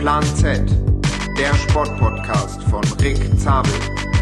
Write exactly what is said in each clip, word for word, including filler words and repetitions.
Plan Z, der Sportpodcast von Rick Zabel.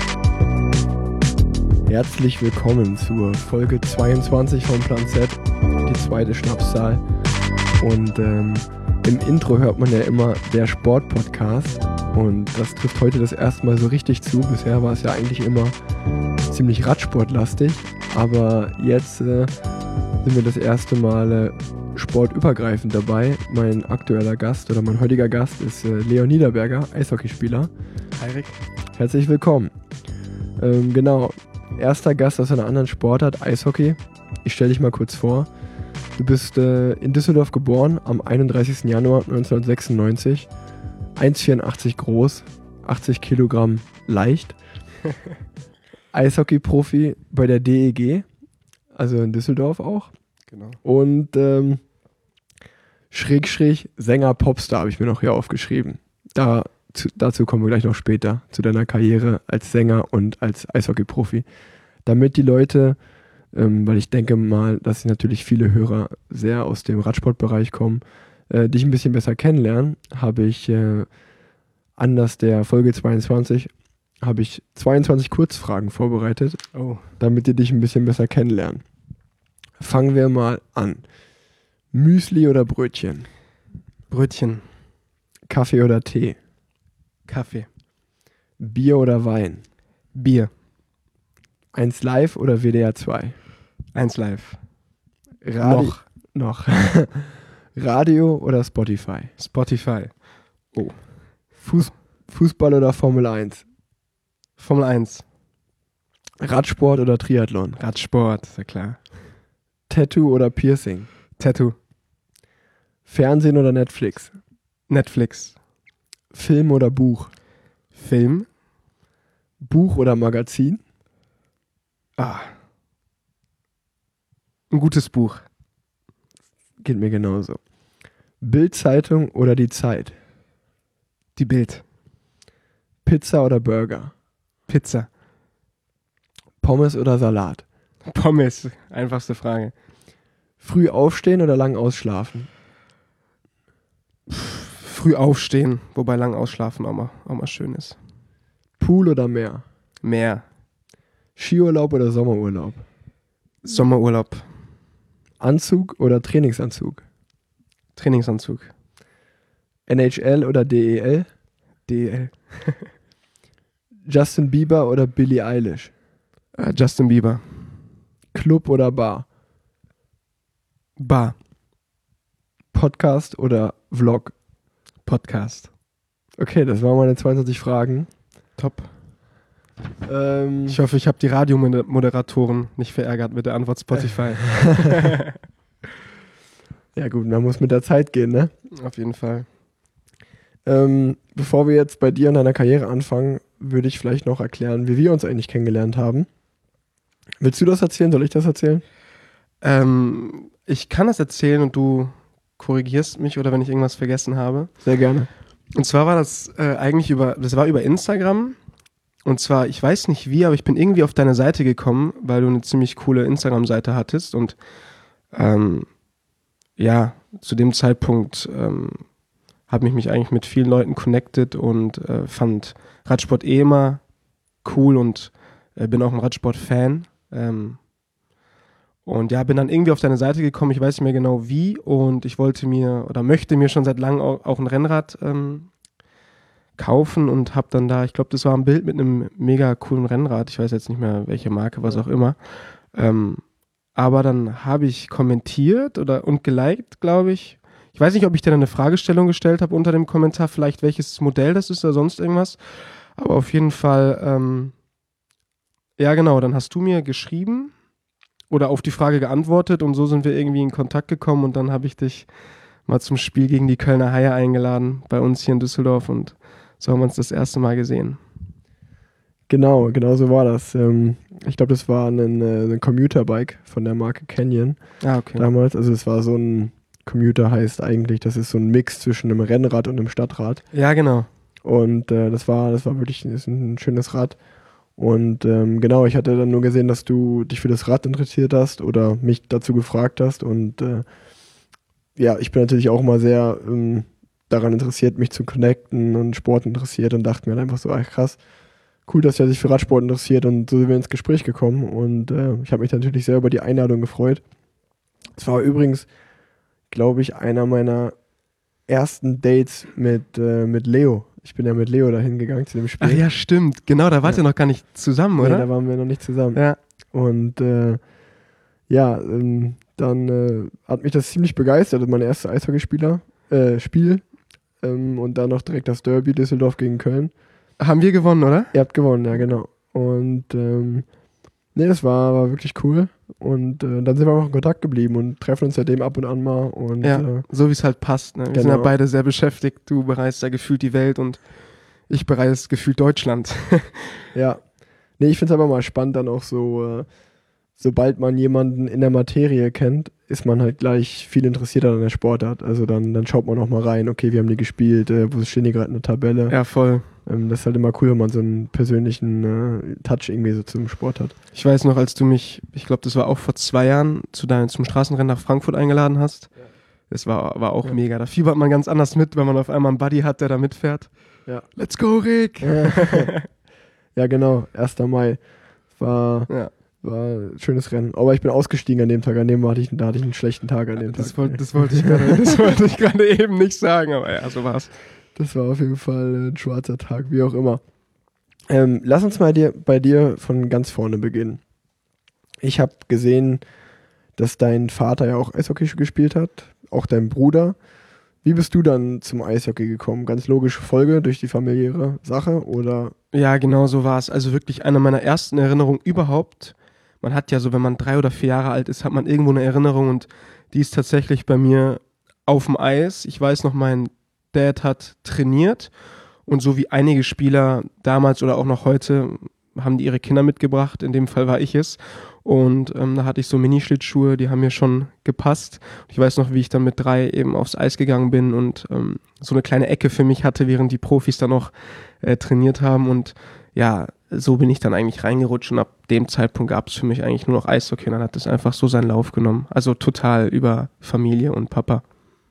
Herzlich willkommen zur Folge zweiundzwanzig von Plan Z, die zweite Schnapszahl. Und ähm, im Intro hört man ja immer der Sportpodcast. Und das trifft heute das erste Mal so richtig zu. Bisher war es ja eigentlich immer ziemlich radsportlastig. Aber jetzt äh, sind wir das erste Mal äh, sportübergreifend dabei. Mein aktueller Gast oder mein heutiger Gast ist äh, Leon Niederberger, Eishockeyspieler. Hi Rick. Herzlich willkommen. Ähm, genau, erster Gast aus einer anderen Sportart, Eishockey. Ich stelle dich mal kurz vor. Du bist äh, in Düsseldorf geboren am einunddreißigsten Januar neunzehnhundertsechsundneunzig. eins Komma vierundachtzig groß, achtzig Kilogramm leicht. Eishockey-Profi bei der D E G, also in Düsseldorf auch. Genau. Und ähm, schräg, schräg, Sänger, Popstar habe ich mir noch hier aufgeschrieben. Da, zu, dazu kommen wir gleich noch später, zu deiner Karriere als Sänger und als Eishockey-Profi. Damit die Leute, ähm, weil ich denke mal, dass natürlich viele Hörer sehr aus dem Radsportbereich kommen, äh, dich ein bisschen besser kennenlernen, habe ich äh, anders der Folge zweiundzwanzig, habe ich zweiundzwanzig Kurzfragen vorbereitet, Oh. damit die dich ein bisschen besser kennenlernen. Fangen wir mal an. Müsli oder Brötchen? Brötchen. Kaffee oder Tee? Kaffee. Bier oder Wein? Bier. eins Live oder W D R zwei? eins Live. Radi- Noch. Noch. Radio oder Spotify? Spotify. Fuß- Fußball oder Formel eins? Formel eins. Radsport oder Triathlon? Radsport, ist ja klar. Tattoo oder Piercing? Tattoo. Fernsehen oder Netflix? Netflix. Film oder Buch? Film. Buch oder Magazin? Ah. Ein gutes Buch. Geht mir genauso. Bild-Zeitung oder die Zeit? Die Bild. Pizza oder Burger? Pizza. Pommes oder Salat? Pommes. Einfachste Frage. Früh aufstehen oder lang ausschlafen? Früh aufstehen, wobei lang ausschlafen auch mal, auch mal schön ist. Pool oder Meer? Meer. Skiurlaub oder Sommerurlaub? Sommerurlaub. Anzug oder Trainingsanzug? Trainingsanzug. N H L oder D E L? D E L. Justin Bieber oder Billie Eilish? Äh, Justin Bieber. Club oder Bar? Bar. Podcast oder Vlog? Podcast. Okay, das waren meine zweiundzwanzig Fragen. Top. Ähm, Ich hoffe, ich habe die Radiomoderatoren nicht verärgert mit der Antwort Spotify. ja gut, man muss mit der Zeit gehen, ne? Auf jeden Fall. Ähm, bevor wir jetzt bei dir und deiner Karriere anfangen, würde ich vielleicht noch erklären, wie wir uns eigentlich kennengelernt haben. Willst du das erzählen? Soll ich das erzählen? Ähm, ich kann das erzählen und du korrigierst mich oder wenn ich irgendwas vergessen habe. Sehr gerne. Und zwar war das äh, eigentlich über, das war über Instagram. Und zwar, ich weiß nicht wie, aber ich bin irgendwie auf deine Seite gekommen, weil du eine ziemlich coole Instagram-Seite hattest. Und ähm, ja, zu dem Zeitpunkt ähm, habe ich mich eigentlich mit vielen Leuten connected und äh, fand Radsport eh immer cool und äh, bin auch ein Radsport-Fan. Ähm, und ja, bin dann irgendwie auf deine Seite gekommen, ich weiß nicht mehr genau wie, und ich wollte mir oder möchte mir schon seit langem auch, auch ein Rennrad ähm, kaufen und habe dann da, ich glaube, das war ein Bild mit einem mega coolen Rennrad, ich weiß jetzt nicht mehr welche Marke, was auch immer, ähm, aber dann habe ich kommentiert oder und geliked, glaube ich. Ich weiß nicht, ob ich dir dann eine Fragestellung gestellt habe unter dem Kommentar, vielleicht welches Modell das ist oder sonst irgendwas, aber auf jeden Fall, ähm, ja genau, dann hast du mir geschrieben oder auf die Frage geantwortet und so sind wir irgendwie in Kontakt gekommen und dann habe ich dich mal zum Spiel gegen die Kölner Haie eingeladen, bei uns hier in Düsseldorf, und so haben wir uns das erste Mal gesehen. Genau, genau so war das. Ähm, ich glaube, das war ein, äh, ein Commuterbike von der Marke Canyon Ah, okay. damals. Also es war so ein, Commuter heißt eigentlich, das ist so ein Mix zwischen einem Rennrad und einem Stadtrad. Ja, genau. Und äh, das war das war wirklich das ist ein schönes Rad. Und ähm, genau, ich hatte dann nur gesehen, dass du dich für das Rad interessiert hast oder mich dazu gefragt hast. Und äh, ja, ich bin natürlich auch mal sehr ähm, daran interessiert, mich zu connecten und Sport interessiert und dachte mir dann einfach so, ach krass, cool, dass er sich für Radsport interessiert und so sind wir ins Gespräch gekommen und äh, ich habe mich natürlich sehr über die Einladung gefreut. Es war übrigens, glaube ich, einer meiner ersten Dates mit, äh, mit Leo. Ich bin ja mit Leo dahin gegangen zu dem Spiel. Ach ja, stimmt. Genau, da wart ihr Ja. noch gar nicht zusammen, Nee, oder? da waren wir noch nicht zusammen. Ja. Und äh, ja, ähm, dann äh, hat mich das ziemlich begeistert, mein erstes Eishockeyspieler, äh, Spiel. Ähm, und dann noch direkt das Derby Düsseldorf gegen Köln. Haben wir gewonnen, oder? Ihr habt gewonnen, ja genau. Und ähm, nee, das war, war wirklich cool. Und äh, dann sind wir auch in Kontakt geblieben und treffen uns seitdem ab und an mal. Und Ja, äh, so wie es halt passt. Ne? Wir sind genau. ja beide sehr beschäftigt. Du bereist ja gefühlt die Welt und ich bereise gefühlt Deutschland. ja. Nee, ich finde es aber mal spannend, dann auch so, äh, sobald man jemanden in der Materie kennt, ist man halt gleich viel interessierter an der Sportart. Also dann, dann schaut man auch mal rein, okay, wie haben die gespielt, äh, wo stehen die gerade in der Tabelle. Ja, voll. Ähm, das ist halt immer cool, wenn man so einen persönlichen äh, Touch irgendwie so zum Sport hat. Ich weiß noch, als du mich, ich glaube, das war auch vor zwei Jahren, zu deinem, zum Straßenrennen nach Frankfurt eingeladen hast. Ja. Das war, war auch Ja. mega. Da fiebert man ganz anders mit, wenn man auf einmal einen Buddy hat, der da mitfährt. Ja. Let's go, Rick! Ja, genau, erster Mai. War, Ja, war ein schönes Rennen. Aber ich bin ausgestiegen an dem Tag, an dem hatte ich, da hatte ich einen schlechten Tag an dem das, Tag. wollt, das wollte ich gerade das wollte ich gerade eben nicht sagen, aber ja, so war's. Das war auf jeden Fall ein schwarzer Tag, wie auch immer. Ähm, lass uns mal dir, bei dir von ganz vorne beginnen. Ich habe gesehen, dass dein Vater ja auch Eishockey gespielt hat, auch dein Bruder. Wie bist du dann zum Eishockey gekommen? Ganz logische Folge durch die familiäre Sache oder? Ja, genau so war es. Also wirklich eine meiner ersten Erinnerungen überhaupt. Man hat ja so, wenn man drei oder vier Jahre alt ist, hat man irgendwo eine Erinnerung und die ist tatsächlich bei mir auf dem Eis. Ich weiß noch, mein Dad hat trainiert und so wie einige Spieler damals oder auch noch heute haben die ihre Kinder mitgebracht. In dem Fall war ich es. Und ähm, da hatte ich so Minischlittschuhe, die haben mir schon gepasst. Ich weiß noch, wie ich dann mit drei eben aufs Eis gegangen bin und ähm, so eine kleine Ecke für mich hatte, während die Profis dann noch äh, trainiert haben. Und ja, so bin ich dann eigentlich reingerutscht und ab dem Zeitpunkt gab es für mich eigentlich nur noch Eishockey. Und dann hat das einfach so seinen Lauf genommen. Also total über Familie und Papa.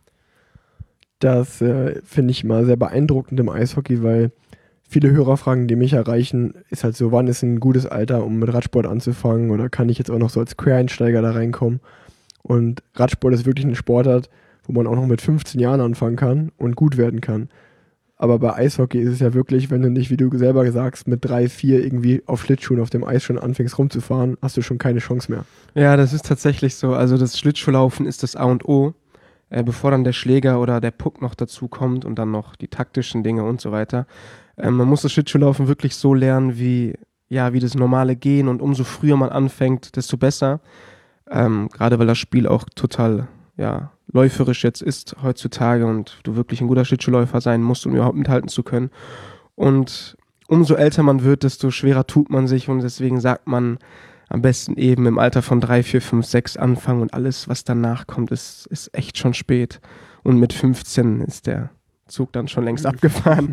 Das äh, finde ich immer sehr beeindruckend im Eishockey, weil viele Hörerfragen, die mich erreichen, ist halt so, wann ist ein gutes Alter, um mit Radsport anzufangen oder kann ich jetzt auch noch so als Quereinsteiger da reinkommen? Und Radsport ist wirklich ein Sportart, wo man auch noch mit fünfzehn Jahren anfangen kann und gut werden kann. Aber bei Eishockey ist es ja wirklich, wenn du nicht, wie du selber sagst, mit drei, vier irgendwie auf Schlittschuhen auf dem Eis schon anfängst rumzufahren, hast du schon keine Chance mehr. Ja, das ist tatsächlich so. Also das Schlittschuhlaufen ist das A und O. Äh, bevor dann der Schläger oder der Puck noch dazu kommt und dann noch die taktischen Dinge und so weiter. Ähm, man muss das Schlittschuhlaufen wirklich so lernen, wie, ja, wie das normale Gehen und umso früher man anfängt, desto besser. Ähm, gerade weil das Spiel auch total, ja, läuferisch jetzt ist heutzutage und du wirklich ein guter Schlittschuhläufer sein musst, um überhaupt mithalten zu können. Und umso älter man wird, desto schwerer tut man sich und deswegen sagt man, am besten eben im Alter von drei, vier, fünf, sechs anfangen und alles, was danach kommt, ist, ist echt schon spät. Und mit fünfzehn ist der Zug dann schon längst abgefahren.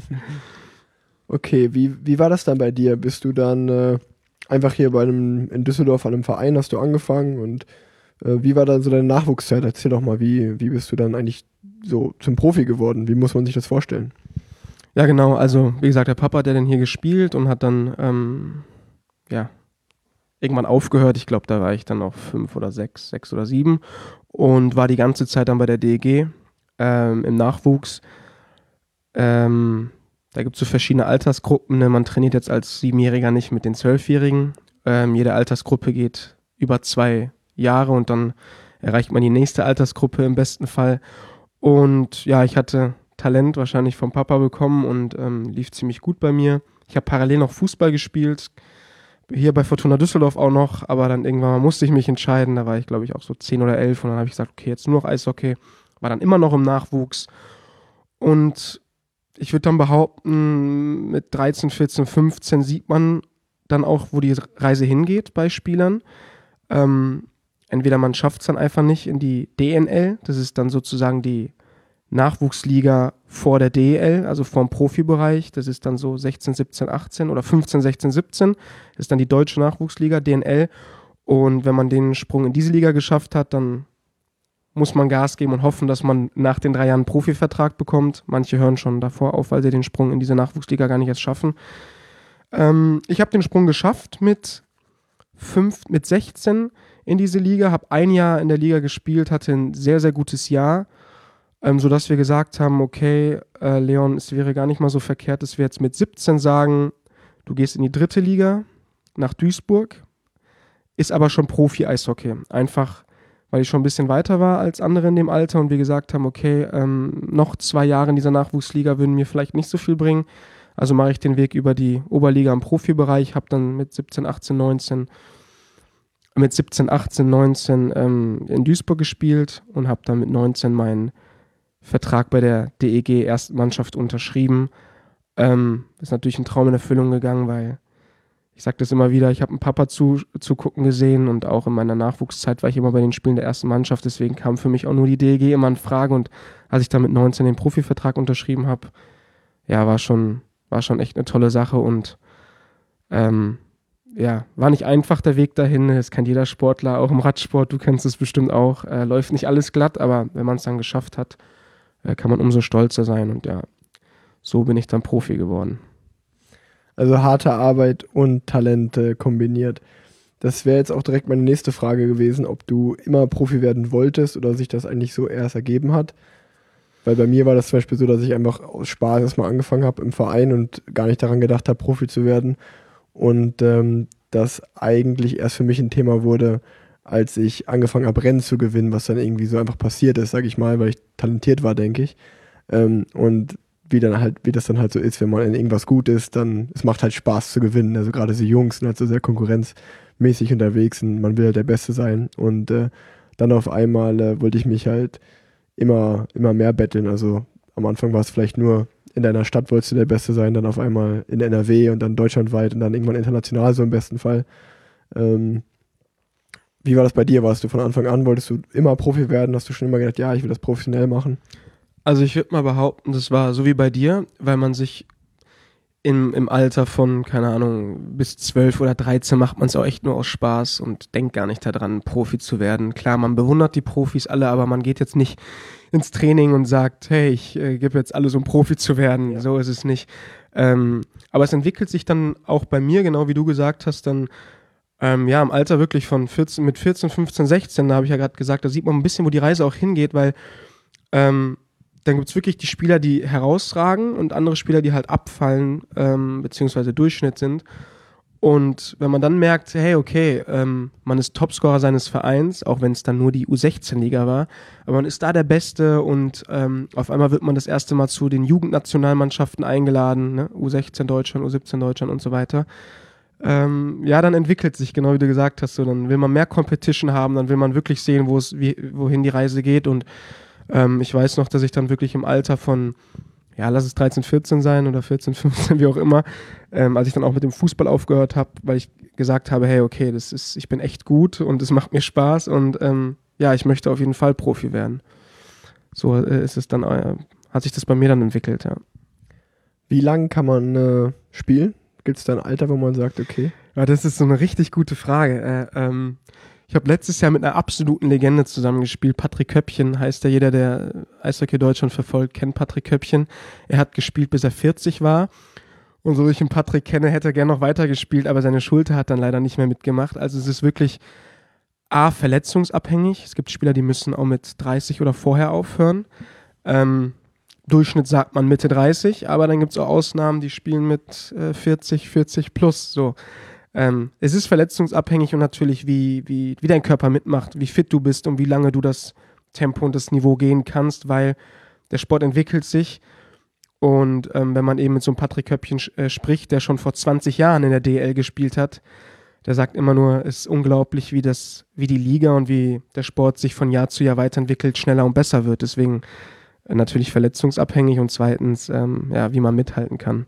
Okay, wie, wie war das dann bei dir? Bist du dann äh, einfach hier bei einem, in Düsseldorf an einem Verein, hast du angefangen und äh, wie war dann so deine Nachwuchszeit? Erzähl doch mal, wie, wie bist du dann eigentlich so zum Profi geworden? Wie muss man sich das vorstellen? Ja, genau, also wie gesagt, der Papa hat ja dann hier gespielt und hat dann, ähm, ja, irgendwann aufgehört. Ich glaube, da war ich dann noch fünf oder sechs, sechs oder sieben und war die ganze Zeit dann bei der D E G ähm, im Nachwuchs. Ähm, da gibt es so verschiedene Altersgruppen. Ne? Man trainiert jetzt als Siebenjähriger nicht mit den Zwölfjährigen. Ähm, jede Altersgruppe geht über zwei Jahre und dann erreicht man die nächste Altersgruppe im besten Fall. Und ja, ich hatte Talent wahrscheinlich vom Papa bekommen und ähm, lief ziemlich gut bei mir. Ich habe parallel noch Fußball gespielt, hier bei Fortuna Düsseldorf auch noch, aber dann irgendwann mal musste ich mich entscheiden, da war ich glaube ich auch so zehn oder elf und dann habe ich gesagt, okay, jetzt nur noch Eishockey, war dann immer noch im Nachwuchs und ich würde dann behaupten, mit dreizehn, vierzehn, fünfzehn sieht man dann auch, wo die Reise hingeht bei Spielern. Ähm, entweder man schafft es dann einfach nicht in die D N L, das ist dann sozusagen die Nachwuchsliga vor der D E L, also vor dem Profibereich, das ist dann so sechzehn, siebzehn, achtzehn oder fünfzehn, sechzehn, siebzehn, das ist dann die deutsche Nachwuchsliga, D N L und wenn man den Sprung in diese Liga geschafft hat, dann muss man Gas geben und hoffen, dass man nach den drei Jahren einen Profivertrag bekommt. Manche hören schon davor auf, weil sie den Sprung in diese Nachwuchsliga gar nicht erst schaffen. Ähm, ich habe den Sprung geschafft mit, fünf, mit sechzehn in diese Liga, habe ein Jahr in der Liga gespielt, hatte ein sehr, sehr gutes Jahr, ähm, sodass wir gesagt haben, okay, äh, Leon, es wäre gar nicht mal so verkehrt, dass wir jetzt mit siebzehn sagen, du gehst in die dritte Liga nach Duisburg, ist aber schon Profi-Eishockey. Einfach, weil ich schon ein bisschen weiter war als andere in dem Alter und wir gesagt haben, okay, ähm, noch zwei Jahre in dieser Nachwuchsliga würden mir vielleicht nicht so viel bringen. Also mache ich den Weg über die Oberliga im Profibereich, habe dann mit siebzehn, achtzehn, neunzehn mit siebzehn, achtzehn, neunzehn ähm, in Duisburg gespielt und habe dann mit neunzehn meinen Vertrag bei der D E G-Erstmannschaft unterschrieben. Ähm, ist natürlich ein Traum in Erfüllung gegangen, weil ich sage das immer wieder, ich habe einen Papa zu, zugucken gesehen und auch in meiner Nachwuchszeit war ich immer bei den Spielen der ersten Mannschaft, deswegen kam für mich auch nur die D E G immer in Frage und als ich dann mit neunzehn den Profivertrag unterschrieben habe, ja, war schon, war schon echt eine tolle Sache und ähm, ja, war nicht einfach der Weg dahin, das kennt jeder Sportler, auch im Radsport, du kennst es bestimmt auch, äh, läuft nicht alles glatt, aber wenn man es dann geschafft hat, äh, kann man umso stolzer sein und ja, so bin ich dann Profi geworden. Also harte Arbeit und Talent äh, kombiniert. Das wäre jetzt auch direkt meine nächste Frage gewesen, ob du immer Profi werden wolltest oder sich das eigentlich so erst ergeben hat. Weil bei mir war das zum Beispiel so, dass ich einfach aus Spaß erstmal angefangen habe im Verein und gar nicht daran gedacht habe, Profi zu werden. Und ähm, das eigentlich erst für mich ein Thema wurde, als ich angefangen habe, Rennen zu gewinnen, was dann irgendwie so einfach passiert ist, sage ich mal, weil ich talentiert war, denke ich. Ähm, und wie dann halt, wie das dann halt so ist, wenn man in irgendwas gut ist, dann, es macht halt Spaß zu gewinnen. Also gerade die Jungs sind halt so sehr konkurrenzmäßig unterwegs und man will halt der Beste sein. Und äh, dann auf einmal äh, wollte ich mich halt immer, immer mehr betteln. Also am Anfang war es vielleicht nur in deiner Stadt wolltest du der Beste sein, dann auf einmal in N R W und dann deutschlandweit und dann irgendwann international so im besten Fall. Ähm, wie war das bei dir? Warst du von Anfang an, wolltest du immer Profi werden? Hast du schon immer gedacht, ja, ich will das professionell machen? Also ich würde mal behaupten, das war so wie bei dir, weil man sich im, im Alter von, keine Ahnung, bis zwölf oder dreizehn macht man es auch echt nur aus Spaß und denkt gar nicht daran, Profi zu werden. Klar, man bewundert die Profis alle, aber man geht jetzt nicht ins Training und sagt, hey, ich äh, gebe jetzt alles, um Profi zu werden. Ja. So ist es nicht. Ähm, aber es entwickelt sich dann auch bei mir, genau wie du gesagt hast, dann ähm, ja im Alter wirklich von vierzehn, mit vierzehn, fünfzehn, sechzehn, da habe ich ja gerade gesagt, da sieht man ein bisschen, wo die Reise auch hingeht, weil ähm, dann gibt es wirklich die Spieler, die herausragen und andere Spieler, die halt abfallen, ähm, beziehungsweise Durchschnitt sind. Und wenn man dann merkt, hey, okay, ähm, man ist Topscorer seines Vereins, auch wenn es dann nur die U sechzehn Liga war, aber man ist da der Beste und ähm, auf einmal wird man das erste Mal zu den Jugendnationalmannschaften eingeladen, ne? U sechzehn Deutschland, U siebzehn Deutschland und so weiter. Ähm, ja, dann entwickelt sich, genau wie du gesagt hast, so, dann will man mehr Competition haben, dann will man wirklich sehen, wo es, wie, wohin die Reise geht und ähm, ich weiß noch, dass ich dann wirklich im Alter von ja, lass es dreizehn, vierzehn sein oder vierzehn, fünfzehn, wie auch immer, ähm, als ich dann auch mit dem Fußball aufgehört habe, weil ich gesagt habe, hey, okay, das ist, ich bin echt gut und es macht mir Spaß und ähm, ja, ich möchte auf jeden Fall Profi werden. So äh, ist es dann, äh, hat sich das bei mir dann entwickelt, ja. Wie lange kann man äh, spielen? Gibt es da ein Alter, wo man sagt, okay? Ja, das ist so eine richtig gute Frage. Äh, ähm, Ich habe letztes Jahr mit einer absoluten Legende zusammengespielt. Patrick Köppchen heißt ja, jeder, der Eishockey Deutschland verfolgt, kennt Patrick Köppchen. Er hat gespielt, bis er vierzig war. Und so wie ich den Patrick kenne, hätte er gerne noch weiter gespielt, aber seine Schulter hat dann leider nicht mehr mitgemacht. Also es ist wirklich A, verletzungsabhängig. Es gibt Spieler, die müssen auch mit dreißig oder vorher aufhören. Ähm, Durchschnitt sagt man Mitte dreißig, aber dann gibt es auch Ausnahmen, die spielen mit äh, vierzig, vierzig plus, so. Ähm, es ist verletzungsabhängig und natürlich, wie, wie, wie dein Körper mitmacht, wie fit du bist und wie lange du das Tempo und das Niveau gehen kannst, weil der Sport entwickelt sich und ähm, wenn man eben mit so einem Patrick Köppchen äh, spricht, der schon vor zwanzig Jahren in der D E L gespielt hat, der sagt immer nur, es ist unglaublich, wie, das, wie die Liga und wie der Sport sich von Jahr zu Jahr weiterentwickelt, schneller und besser wird. Deswegen äh, natürlich verletzungsabhängig und zweitens, ähm, ja, wie man mithalten kann.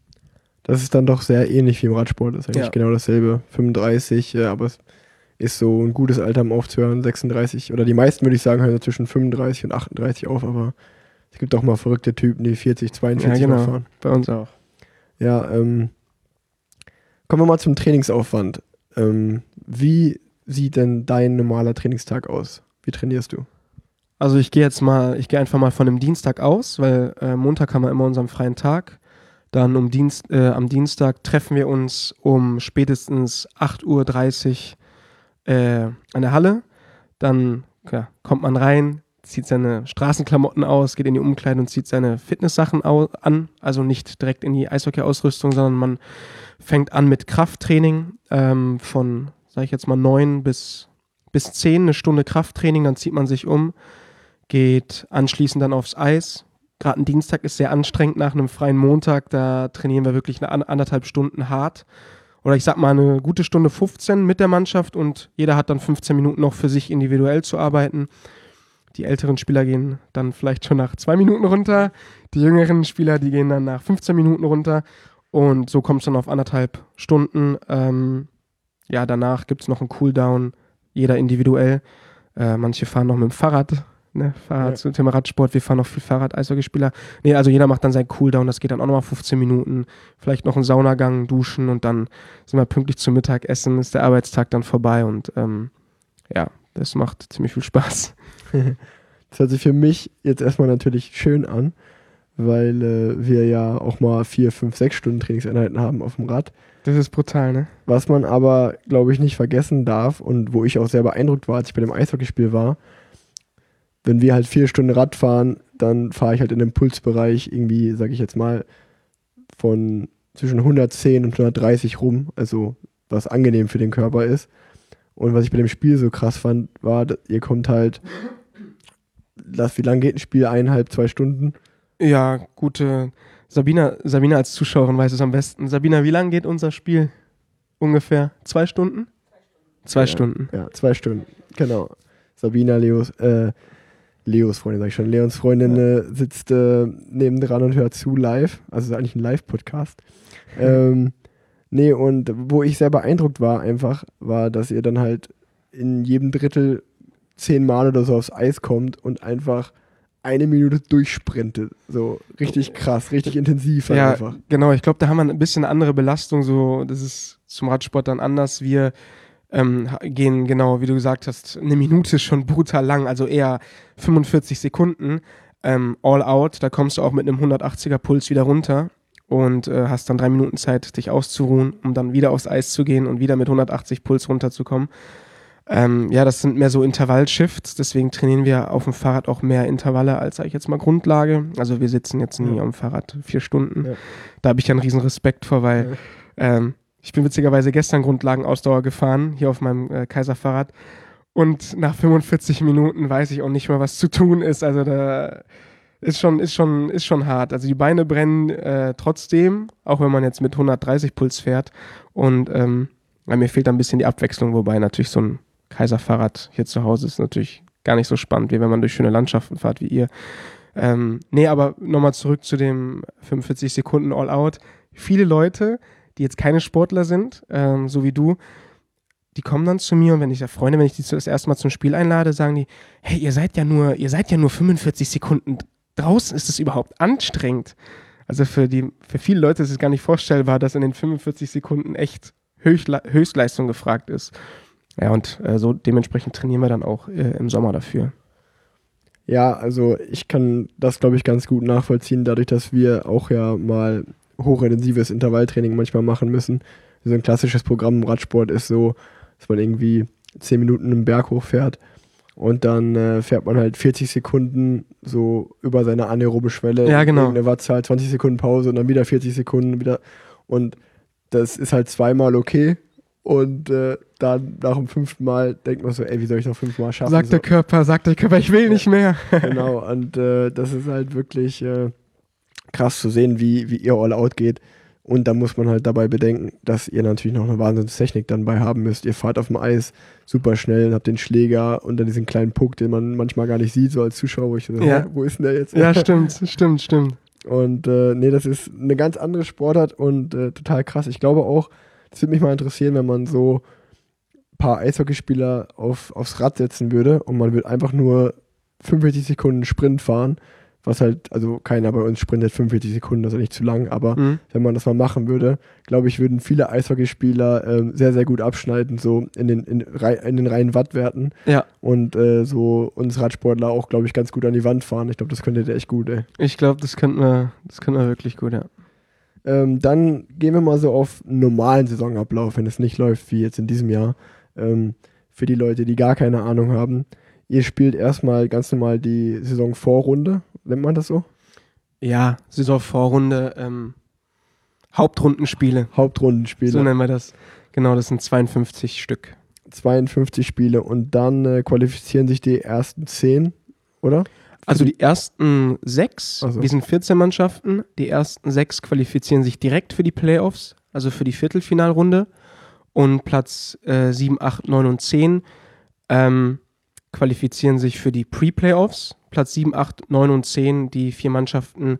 Das ist dann doch sehr ähnlich wie im Radsport. Das ist eigentlich ja. genau dasselbe. fünfunddreißig, ja, aber es ist so ein gutes Alter, um aufzuhören. sechsunddreißig, oder die meisten, würde ich sagen, hören zwischen fünfunddreißig und achtunddreißig auf, aber es gibt auch mal verrückte Typen, die vierzig, zweiundvierzig ja, genau. fahren. Bei uns auch. Ja, ähm, kommen wir mal zum Trainingsaufwand. Ähm, wie sieht denn dein normaler Trainingstag aus? Wie trainierst du? Also ich gehe jetzt mal, ich gehe einfach mal von einem Dienstag aus, weil äh, Montag haben wir immer unseren freien Tag. Dann um Dienst, äh, am Dienstag treffen wir uns um spätestens acht Uhr dreißig äh, an der Halle. Dann ja, kommt man rein, zieht seine Straßenklamotten aus, geht in die Umkleide und zieht seine Fitnesssachen au- an. Also nicht direkt in die Eishockey-Ausrüstung, sondern man fängt an mit Krafttraining ähm, von, sag ich jetzt mal, neun bis, bis zehn, eine Stunde Krafttraining. Dann zieht man sich um, geht anschließend dann aufs Eis. Gerade ein Dienstag ist sehr anstrengend nach einem freien Montag. Da trainieren wir wirklich eine an- anderthalb Stunden hart. Oder ich sag mal eine gute Stunde fünfzehn mit der Mannschaft und jeder hat dann fünfzehn Minuten noch für sich individuell zu arbeiten. Die älteren Spieler gehen dann vielleicht schon nach zwei Minuten runter. Die jüngeren Spieler, die gehen dann nach fünfzehn Minuten runter. Und so kommt es dann auf anderthalb Stunden. Ähm, ja, danach gibt es noch einen Cooldown, jeder individuell. Äh, manche fahren noch mit dem Fahrrad. Ne, Fahrrad, ja. Zum Thema Radsport, wir fahren noch viel Fahrrad, Eishockeyspieler. Nee, also jeder macht dann seinen Cooldown, das geht dann auch nochmal fünfzehn Minuten, vielleicht noch ein Saunagang, duschen und dann sind wir pünktlich zum Mittagessen, ist der Arbeitstag dann vorbei und ähm, ja, das macht ziemlich viel Spaß. Das hört sich für mich jetzt erstmal natürlich schön an, weil äh, wir ja auch mal vier, fünf, sechs Stunden Trainingseinheiten haben auf dem Rad. Das ist brutal, ne? Was man aber, glaube ich, nicht vergessen darf und wo ich auch sehr beeindruckt war, als ich bei dem Eishockeyspiel war, wenn wir halt vier Stunden Rad fahren, dann fahre ich halt in dem Pulsbereich irgendwie, sage ich jetzt mal, von zwischen hundertzehn und hundertdreißig rum, also was angenehm für den Körper ist. Und was ich bei dem Spiel so krass fand, war, dass ihr kommt halt, das, wie lange geht ein Spiel? Eineinhalb, zwei Stunden? Ja, gute, Sabina, Sabina als Zuschauerin weiß es am besten. Sabina, wie lange geht unser Spiel? Ungefähr zwei Stunden? Zwei ja, Stunden. Ja, zwei Stunden, genau. Sabina, Leos, äh, Leos Freundin, sag ich schon. Leons Freundin äh, sitzt äh, nebendran und hört zu live. Also es ist eigentlich ein Live-Podcast. ähm, nee, und wo ich sehr beeindruckt war einfach, war, dass ihr dann halt in jedem Drittel zehnmal oder so aufs Eis kommt und einfach eine Minute durchsprintet. So richtig krass, richtig intensiv ja, einfach. Genau, ich glaube, da haben wir ein bisschen eine andere Belastung. So, das ist zum Radsport dann anders. Wir Ähm, gehen, genau, wie du gesagt hast, eine Minute ist schon brutal lang, also eher fünfundvierzig Sekunden. Ähm, all out, da kommst du auch mit einem hundertachtziger Puls wieder runter und äh, hast dann drei Minuten Zeit, dich auszuruhen, um dann wieder aufs Eis zu gehen und wieder mit hundertachtzig Puls runterzukommen. Ähm, ja, das sind mehr so Intervall-Shifts, deswegen trainieren wir auf dem Fahrrad auch mehr Intervalle als, sag ich jetzt mal, Grundlage. Also wir sitzen jetzt nie ja. am Fahrrad vier Stunden. Ja. Da habe ich ja einen riesen Respekt vor, weil ja. ähm, ich bin witzigerweise gestern Grundlagenausdauer gefahren, hier auf meinem äh, Kaiserfahrrad. Und nach fünfundvierzig Minuten weiß ich auch nicht mehr, was zu tun ist. Also da ist schon, ist schon, ist schon hart. Also die Beine brennen äh, trotzdem, auch wenn man jetzt mit hundertdreißig Puls fährt. Und ähm, ja, mir fehlt ein bisschen die Abwechslung, wobei natürlich so ein Kaiserfahrrad hier zu Hause ist natürlich gar nicht so spannend, wie wenn man durch schöne Landschaften fährt wie ihr. Ähm, nee, aber nochmal zurück zu dem fünfundvierzig Sekunden All-Out. Viele Leute, die jetzt keine Sportler sind, ähm, so wie du, die kommen dann zu mir und wenn ich ja Freunde, wenn ich die das erste Mal zum Spiel einlade, sagen die, hey, ihr seid ja nur, ihr seid ja nur fünfundvierzig Sekunden draußen, ist das überhaupt anstrengend? Also für die, für viele Leute ist es gar nicht vorstellbar, dass in den fünfundvierzig Sekunden echt Höchstle- Höchstleistung gefragt ist. Ja, und äh, so dementsprechend trainieren wir dann auch äh, im Sommer dafür. Ja, also ich kann das, glaube ich, ganz gut nachvollziehen, dadurch, dass wir auch ja mal hochintensives Intervalltraining manchmal machen müssen. So ein klassisches Programm im Radsport ist so, dass man irgendwie zehn Minuten einen Berg hochfährt und dann äh, fährt man halt vierzig Sekunden so über seine anaerobe Schwelle. Ja, genau. Eine Wattzahl, zwanzig Sekunden Pause und dann wieder vierzig Sekunden wieder. Und das ist halt zweimal okay. Und äh, dann nach dem fünften Mal denkt man so, ey, wie soll ich noch fünfmal schaffen? Sagt der so. Körper, sagt der Körper, ich will ja, nicht mehr. Genau, und äh, das ist halt wirklich äh, krass zu sehen, wie, wie ihr All-Out geht. Und da muss man halt dabei bedenken, dass ihr natürlich noch eine Wahnsinnstechnik dann bei haben müsst. Ihr fahrt auf dem Eis super schnell und habt den Schläger und dann diesen kleinen Puck, den man manchmal gar nicht sieht, so als Zuschauer, wo ich so, ja. wo ist denn der jetzt? Ja, stimmt, stimmt, stimmt. Und äh, nee, das ist eine ganz andere Sportart und äh, total krass. Ich glaube auch, das würde mich mal interessieren, wenn man so ein paar Eishockeyspieler auf, aufs Rad setzen würde und man würde einfach nur fünfundvierzig Sekunden Sprint fahren, was halt, also keiner bei uns sprintet fünfundvierzig Sekunden, das ist ja nicht zu lang, aber Mhm. wenn man das mal machen würde, glaube ich, würden viele Eishockeyspieler ähm, sehr, sehr gut abschneiden, so in den, in, rei- in den reinen Wattwerten Ja, und äh, so uns Radsportler auch, glaube ich, ganz gut an die Wand fahren. Ich glaube, das könnte der echt gut, ey. ich glaube, das könnten wir, das könnten wir wirklich gut, ja. Ähm, dann gehen wir mal so auf einen normalen Saisonablauf, wenn es nicht läuft wie jetzt in diesem Jahr. Ähm, für die Leute, die gar keine Ahnung haben. Ihr spielt erstmal ganz normal die Saisonvorrunde, nennt man das so? Ja, Saisonvorrunde, ähm, Hauptrundenspiele, Hauptrundenspiele. so nennen wir das. Genau, das sind zweiundfünfzig Stück. zweiundfünfzig Spiele und dann äh, qualifizieren sich die ersten zehn, oder? Also die ersten sechs, Ach so. wir sind vierzehn Mannschaften, die ersten sechs qualifizieren sich direkt für die Playoffs, also für die Viertelfinalrunde, und Platz äh, sieben, acht, neun und zehn ähm, qualifizieren sich für die Pre-Playoffs. Platz sieben, acht, neun und zehn, die vier Mannschaften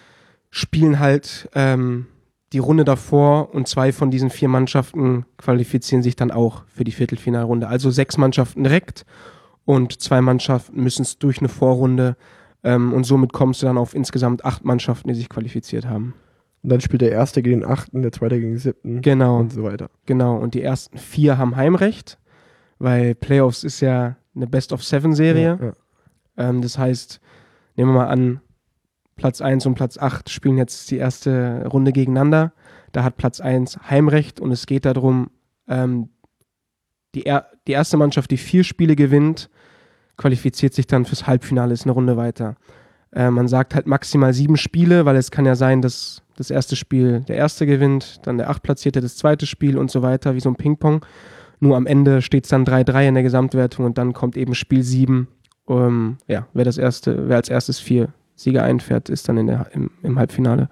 spielen halt ähm, die Runde davor und zwei von diesen vier Mannschaften qualifizieren sich dann auch für die Viertelfinalrunde. Also sechs Mannschaften direkt und zwei Mannschaften müssen es durch eine Vorrunde ähm, und somit kommst du dann auf insgesamt acht Mannschaften, die sich qualifiziert haben. Und dann spielt der Erste gegen den Achten, der Zweite gegen den Siebten Genau, und so weiter. genau. Und die ersten vier haben Heimrecht, weil Playoffs ist ja eine Best-of-Seven-Serie. Ja, ja. Ähm, das heißt, nehmen wir mal an, Platz eins und Platz acht spielen jetzt die erste Runde gegeneinander. Da hat Platz eins Heimrecht und es geht darum, ähm, die, er- die erste Mannschaft, die vier Spiele gewinnt, qualifiziert sich dann fürs Halbfinale, ist eine Runde weiter. Äh, man sagt halt maximal sieben Spiele, weil es kann ja sein, dass das erste Spiel der erste gewinnt, dann der achtplatzierte das zweite Spiel und so weiter, wie so ein Ping-Pong. Nur am Ende steht es dann drei drei in der Gesamtwertung und dann kommt eben Spiel sieben. Um, ja, wer das erste, wer als erstes vier Sieger einfährt, ist dann in der, im, im Halbfinale.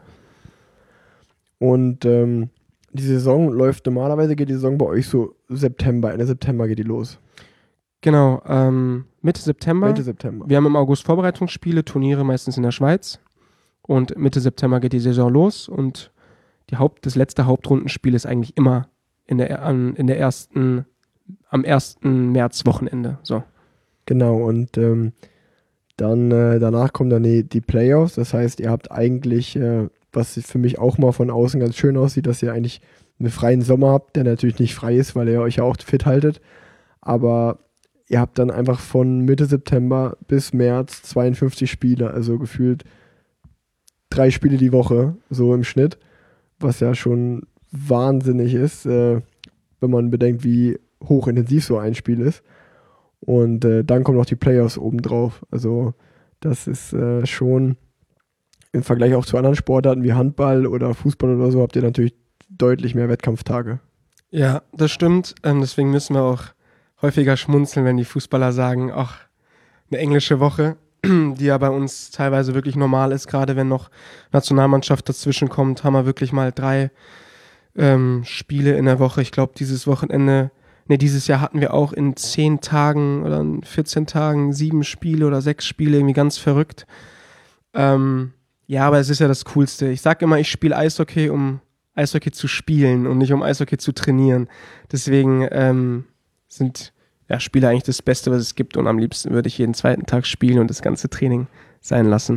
Und ähm, die Saison läuft, normalerweise geht die Saison bei euch so September, Ende September geht die los. Genau, ähm, Mitte September. Mitte September. Wir haben im August Vorbereitungsspiele, Turniere meistens in der Schweiz. Und Mitte September geht die Saison los und die Haupt, das letzte Hauptrundenspiel ist eigentlich immer in der, an, in der ersten, am ersten März Wochenende. So. Genau, und ähm, dann äh, danach kommen dann die, die Playoffs. Das heißt, ihr habt eigentlich, äh, was für mich auch mal von außen ganz schön aussieht, dass ihr eigentlich einen freien Sommer habt, der natürlich nicht frei ist, weil ihr euch ja auch fit haltet. Aber ihr habt dann einfach von Mitte September bis März zweiundfünfzig Spiele, also gefühlt drei Spiele die Woche, so im Schnitt, was ja schon wahnsinnig ist, äh, wenn man bedenkt, wie hochintensiv so ein Spiel ist. Und äh, dann kommen noch die Playoffs obendrauf. Also das ist äh, schon im Vergleich auch zu anderen Sportarten wie Handball oder Fußball oder so, habt ihr natürlich deutlich mehr Wettkampftage. Ja, das stimmt. Ähm, deswegen müssen wir auch häufiger schmunzeln, wenn die Fußballer sagen, ach, eine englische Woche, die ja bei uns teilweise wirklich normal ist, gerade wenn noch Nationalmannschaft dazwischen kommt, haben wir wirklich mal drei ähm, Spiele in der Woche. Ich glaube, dieses Wochenende, nee, dieses Jahr hatten wir auch in zehn Tagen oder in vierzehn Tagen sieben Spiele oder sechs Spiele, irgendwie ganz verrückt. Ähm, ja, aber es ist ja das Coolste. Ich sage immer, ich spiele Eishockey, um Eishockey zu spielen und nicht um Eishockey zu trainieren. Deswegen ähm, sind ja, Spiele eigentlich das Beste, was es gibt, und am liebsten würde ich jeden zweiten Tag spielen und das ganze Training sein lassen.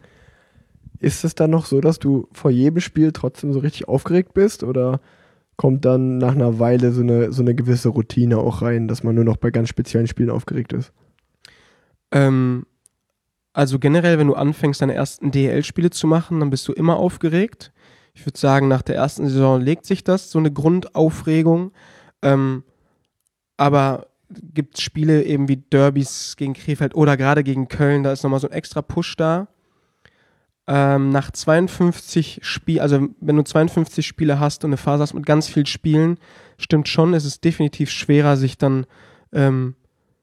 Ist es dann noch so, dass du vor jedem Spiel trotzdem so richtig aufgeregt bist oder kommt dann nach einer Weile so eine, so eine gewisse Routine auch rein, dass man nur noch bei ganz speziellen Spielen aufgeregt ist? Ähm, also generell, wenn du anfängst, deine ersten D E L-Spiele zu machen, dann bist du immer aufgeregt. Ich würde sagen, nach der ersten Saison legt sich das, so eine Grundaufregung. Ähm, aber gibt es Spiele eben wie Derbys gegen Krefeld oder gerade gegen Köln, da ist nochmal so ein extra Push da. Ähm, nach zweiundfünfzig Spielen, also wenn du zweiundfünfzig Spiele hast und eine Phase hast mit ganz vielen Spielen, stimmt schon, es ist definitiv schwerer, sich dann, ähm,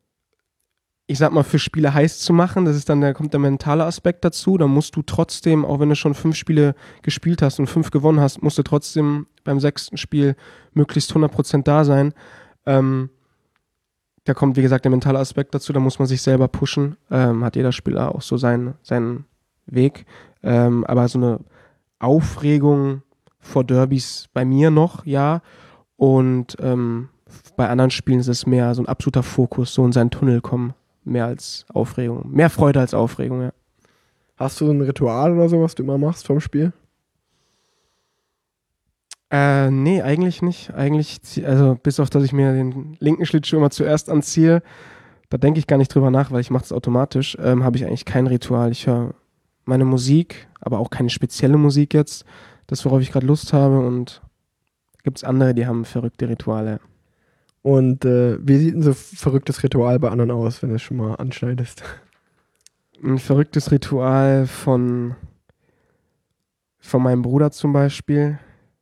ich sag mal, für Spiele heiß zu machen. Das ist dann, da kommt der mentale Aspekt dazu. Da musst du trotzdem, auch wenn du schon fünf Spiele gespielt hast und fünf gewonnen hast, musst du trotzdem beim sechsten Spiel möglichst hundert Prozent da sein. Ähm, Da kommt, wie gesagt, der mentale Aspekt dazu, da muss man sich selber pushen. Ähm, hat jeder Spieler auch so seinen, seinen Weg. Ähm, aber so eine Aufregung vor Derbys bei mir noch, ja. Und ähm, bei anderen Spielen ist es mehr so ein absoluter Fokus, so in seinen Tunnel kommen. Mehr als Aufregung. Mehr Freude als Aufregung, ja. Hast du ein Ritual oder so, was du immer machst vom Spiel? Äh, nee, eigentlich nicht. Eigentlich, zieh- also bis auf, dass ich mir den linken Schlittschuh immer zuerst anziehe, da denke ich gar nicht drüber nach, weil ich mache es automatisch, ähm, habe ich eigentlich kein Ritual. Ich höre meine Musik, aber auch keine spezielle Musik jetzt, das, worauf ich gerade Lust habe, und gibt es andere, die haben verrückte Rituale. Und äh, wie sieht ein so verrücktes Ritual bei anderen aus, wenn du es schon mal anschneidest? Ein verrücktes Ritual von, von meinem Bruder zum Beispiel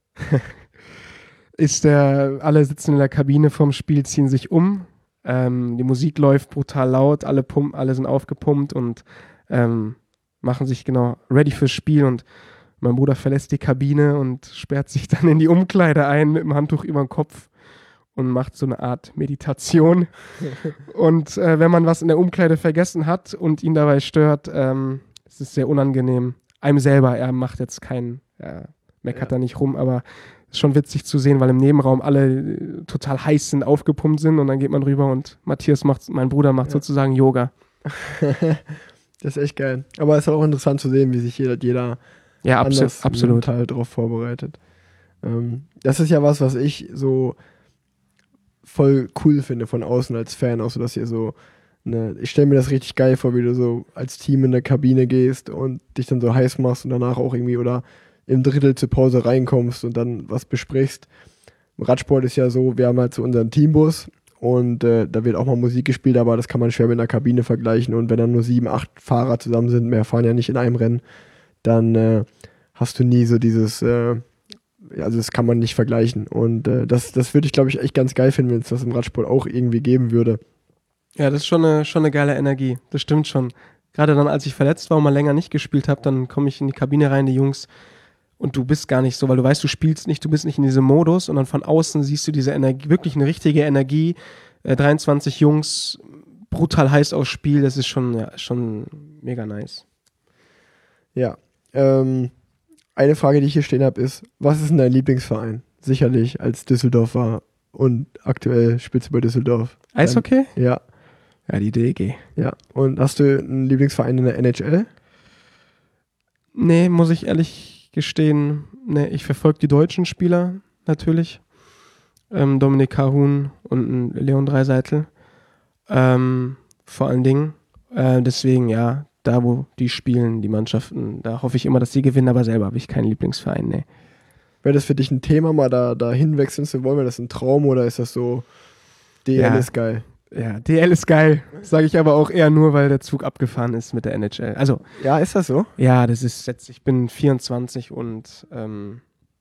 ist der, alle sitzen in der Kabine vorm Spiel, ziehen sich um, ähm, die Musik läuft brutal laut, alle, pump, alle sind aufgepumpt und ähm, machen sich genau ready fürs Spiel, und mein Bruder verlässt die Kabine und sperrt sich dann in die Umkleide ein mit dem Handtuch über den Kopf und macht so eine Art Meditation. Und äh, wenn man was in der Umkleide vergessen hat und ihn dabei stört, ähm, es ist sehr unangenehm. Einem selber, er macht jetzt keinen, er meckert Ja. da nicht rum, aber es ist schon witzig zu sehen, weil im Nebenraum alle äh, total heiß sind, aufgepumpt sind, und dann geht man rüber und Matthias macht, mein Bruder macht Ja. sozusagen Yoga. Das ist echt geil. Aber es ist auch interessant zu sehen, wie sich jeder, jeder Ja, abso anders absolut. mental darauf vorbereitet. Ähm, das ist ja was, was ich so voll cool finde von außen als Fan, auch so, dass ihr so eine, ich stelle mir das richtig geil vor, wie du so als Team in der Kabine gehst und dich dann so heiß machst und danach auch irgendwie oder im Drittel zur Pause reinkommst und dann was besprichst. Im Radsport ist ja so, wir haben halt so unseren Teambus und äh, da wird auch mal Musik gespielt, aber das kann man schwer mit einer Kabine vergleichen, und wenn dann nur sieben, acht Fahrer zusammen sind, mehr fahren ja nicht in einem Rennen, dann äh, hast du nie so dieses, äh, also das kann man nicht vergleichen, und äh, das, das würde ich, glaube ich, echt ganz geil finden, wenn es das im Radsport auch irgendwie geben würde. Ja, das ist schon eine, schon eine geile Energie. Das stimmt schon. Gerade dann, als ich verletzt war und mal länger nicht gespielt habe, dann komme ich in die Kabine rein, die Jungs, und du bist gar nicht so, weil du weißt, du spielst nicht, du bist nicht in diesem Modus, und dann von außen siehst du diese Energie, wirklich eine richtige Energie. Äh, dreiundzwanzig Jungs, brutal heiß aufs Spiel, das ist schon, ja, schon mega nice. Ja. Ähm, eine Frage, die ich hier stehen habe, ist, was ist denn dein Lieblingsverein? Sicherlich als Düsseldorfer und aktuell spielst du bei Düsseldorf. Eishockey? Ja, Ja, die D E G. ja. Und hast du einen Lieblingsverein in der N H L? Nee, muss ich ehrlich gestehen, nee, ich verfolge die deutschen Spieler natürlich. Ähm, Dominik Kahun und Leon Dreiseitel. Ähm, vor allen Dingen. Äh, deswegen, ja, da wo die spielen, die Mannschaften, da hoffe ich immer, dass sie gewinnen, aber selber habe ich keinen Lieblingsverein, nee. Wäre das für dich ein Thema, mal da, da hinwechseln zu wollen? Wäre das ein Traum oder ist das so, D L Ja. ist geil? Ja, D L ist geil, sage ich aber auch eher nur, weil der Zug abgefahren ist mit der N H L. Also, Ja, ist das so? ja, das ist jetzt, ich bin vierundzwanzig und ähm,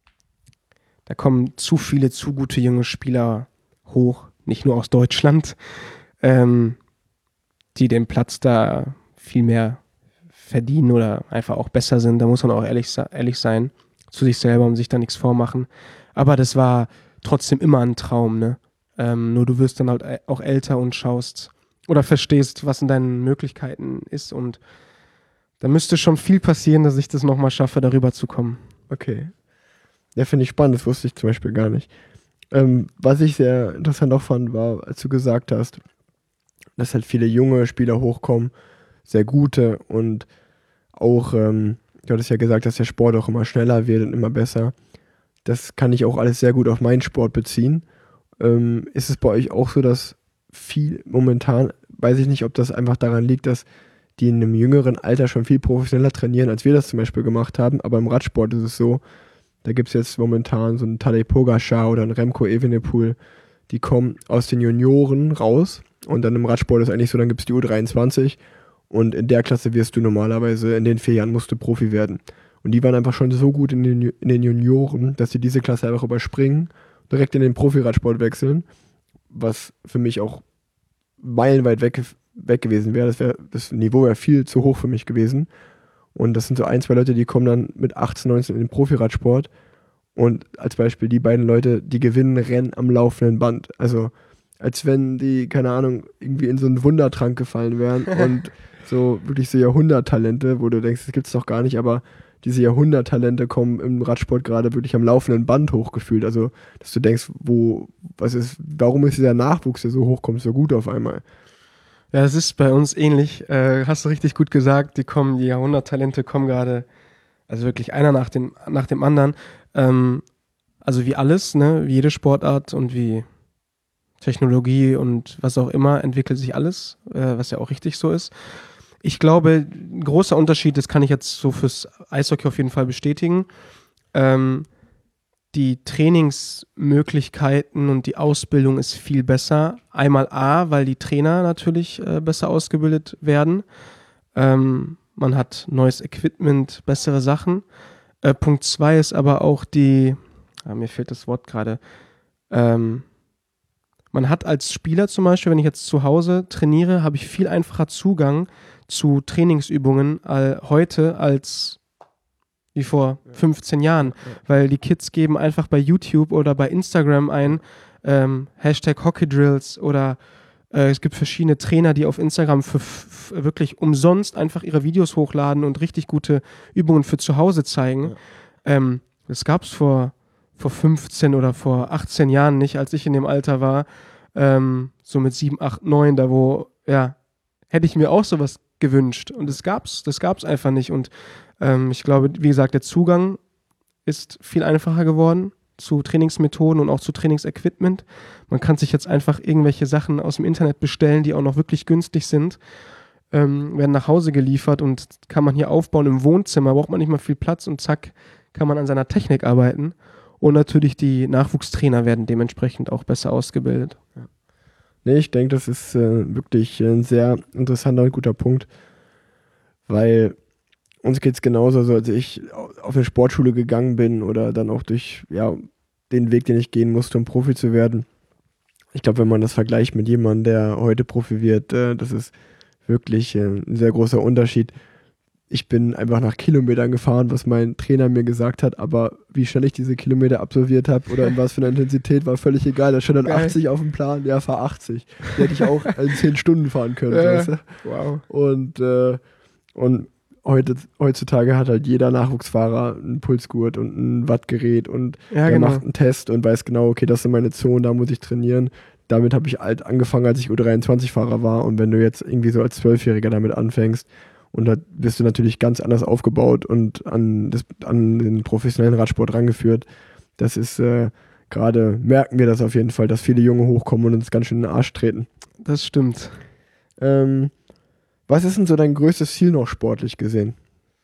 da kommen zu viele, zu gute junge Spieler hoch, nicht nur aus Deutschland, ähm, die den Platz da viel mehr verdienen oder einfach auch besser sind. Da muss man auch ehrlich, sa- ehrlich sein zu sich selber und sich da nichts vormachen. Aber das war trotzdem immer ein Traum, ne? Ähm, nur du wirst dann halt auch älter und schaust oder verstehst, was in deinen Möglichkeiten ist, und da müsste schon viel passieren, dass ich das nochmal schaffe, darüber zu kommen. Okay. Ja, finde ich spannend, das wusste ich zum Beispiel gar nicht. Ähm, was ich sehr interessant auch fand, war, als du gesagt hast, dass halt viele junge Spieler hochkommen, sehr gute, und auch, ähm, du hattest ja gesagt, dass der Sport auch immer schneller wird und immer besser. Das kann ich auch alles sehr gut auf meinen Sport beziehen. Ähm, ist es bei euch auch so, dass viel momentan, weiß ich nicht, ob das einfach daran liegt, dass die in einem jüngeren Alter schon viel professioneller trainieren, als wir das zum Beispiel gemacht haben, aber im Radsport ist es so, da gibt es jetzt momentan so einen Tadej Pogačar oder einen Remco Evenepoel, die kommen aus den Junioren raus, und dann im Radsport ist eigentlich so, dann gibt es die U dreiundzwanzig, und in der Klasse wirst du normalerweise, in den vier Jahren musst du Profi werden. Und die waren einfach schon so gut in den, in den Junioren, dass sie diese Klasse einfach überspringen, direkt in den Profiradsport wechseln, was für mich auch meilenweit weg, weg gewesen wäre. Das, wär, das Niveau wäre viel zu hoch für mich gewesen. Und das sind so ein, zwei Leute, die kommen dann mit achtzehn, neunzehn in den Profiradsport. Und als Beispiel die beiden Leute, die gewinnen Rennen am laufenden Band. Also als wenn die, keine Ahnung, irgendwie in so einen Wundertrank gefallen wären und so wirklich so Jahrhunderttalente, wo du denkst, das gibt's doch gar nicht, aber diese Jahrhunderttalente kommen im Radsport gerade wirklich am laufenden Band hochgefühlt. Also, dass du denkst, wo, was ist, warum ist dieser Nachwuchs, der so hochkommt, so gut auf einmal? Ja, das ist bei uns ähnlich. Äh, hast du richtig gut gesagt. Die kommen, die Jahrhunderttalente kommen gerade, also wirklich einer nach dem, nach dem anderen. Ähm, also wie alles, ne, wie jede Sportart und wie Technologie und was auch immer, entwickelt sich alles, äh, was ja auch richtig so ist. Ich glaube, ein großer Unterschied, das kann ich jetzt so fürs Eishockey auf jeden Fall bestätigen, ähm, die Trainingsmöglichkeiten und die Ausbildung ist viel besser. Einmal A, weil die Trainer natürlich äh, besser ausgebildet werden. Ähm, man hat neues Equipment, bessere Sachen. Äh, Punkt zwei ist aber auch die, ah, mir fehlt das Wort gerade, ähm, man hat als Spieler zum Beispiel, wenn ich jetzt zu Hause trainiere, habe ich viel einfacher Zugang zu Trainingsübungen all, heute als wie vor fünfzehn Jahren, ja. Weil die Kids geben einfach bei YouTube oder bei Instagram ein ähm, Hashtag Hockeydrills oder äh, es gibt verschiedene Trainer, die auf Instagram für, für wirklich umsonst einfach ihre Videos hochladen und richtig gute Übungen für zu Hause zeigen. Ja. Ähm, das gab es vor, vor fünfzehn oder vor achtzehn Jahren nicht, als ich in dem Alter war, ähm, so mit sieben, acht, neun, da wo, ja, hätte ich mir auch sowas gewünscht und das gab's, das gab's einfach nicht und ähm, ich glaube, wie gesagt, der Zugang ist viel einfacher geworden zu Trainingsmethoden und auch zu Trainingsequipment. Man kann sich jetzt einfach irgendwelche Sachen aus dem Internet bestellen, die auch noch wirklich günstig sind, ähm, werden nach Hause geliefert und kann man hier aufbauen im Wohnzimmer, braucht man nicht mal viel Platz und zack, kann man an seiner Technik arbeiten und natürlich die Nachwuchstrainer werden dementsprechend auch besser ausgebildet. Ja. Nee, ich denke, das ist äh, wirklich ein sehr interessanter und guter Punkt, weil uns geht es genauso, also als ich auf eine Sportschule gegangen bin oder dann auch durch ja, den Weg, den ich gehen musste, um Profi zu werden. Ich glaube, wenn man das vergleicht mit jemandem, der heute Profi wird, äh, das ist wirklich äh, ein sehr großer Unterschied. Ich bin einfach nach Kilometern gefahren, was mein Trainer mir gesagt hat, aber wie schnell ich diese Kilometer absolviert habe oder in was für einer Intensität, war völlig egal. Da stand dann Geil. achtzig auf dem Plan, ja, fahr achtzig. Die hätte ich auch in zehn Stunden fahren können. Äh, weißt du? Wow. Und, äh, und Heute, heutzutage hat halt jeder Nachwuchsfahrer einen Pulsgurt und ein Wattgerät und ja, der genau. macht einen Test und weiß genau, okay, das sind meine Zonen, da muss ich trainieren. Damit habe ich halt angefangen, als ich U dreiundzwanzig-Fahrer war und wenn du jetzt irgendwie so als Zwölfjähriger damit anfängst und da bist du natürlich ganz anders aufgebaut und an, das, an den professionellen Radsport rangeführt. Das ist äh, gerade, merken wir das auf jeden Fall, dass viele Junge hochkommen und uns ganz schön in den Arsch treten. Das stimmt. Ähm, Was ist denn so dein größtes Ziel noch sportlich gesehen?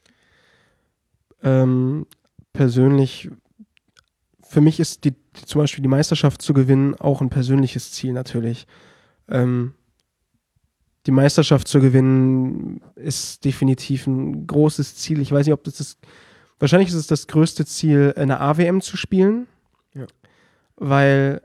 Ähm, persönlich, für mich ist die, zum Beispiel die Meisterschaft zu gewinnen auch ein persönliches Ziel natürlich. Ähm, die Meisterschaft zu gewinnen ist definitiv ein großes Ziel. Ich weiß nicht, ob das ist, wahrscheinlich ist es das größte Ziel, eine A W M zu spielen, ja. weil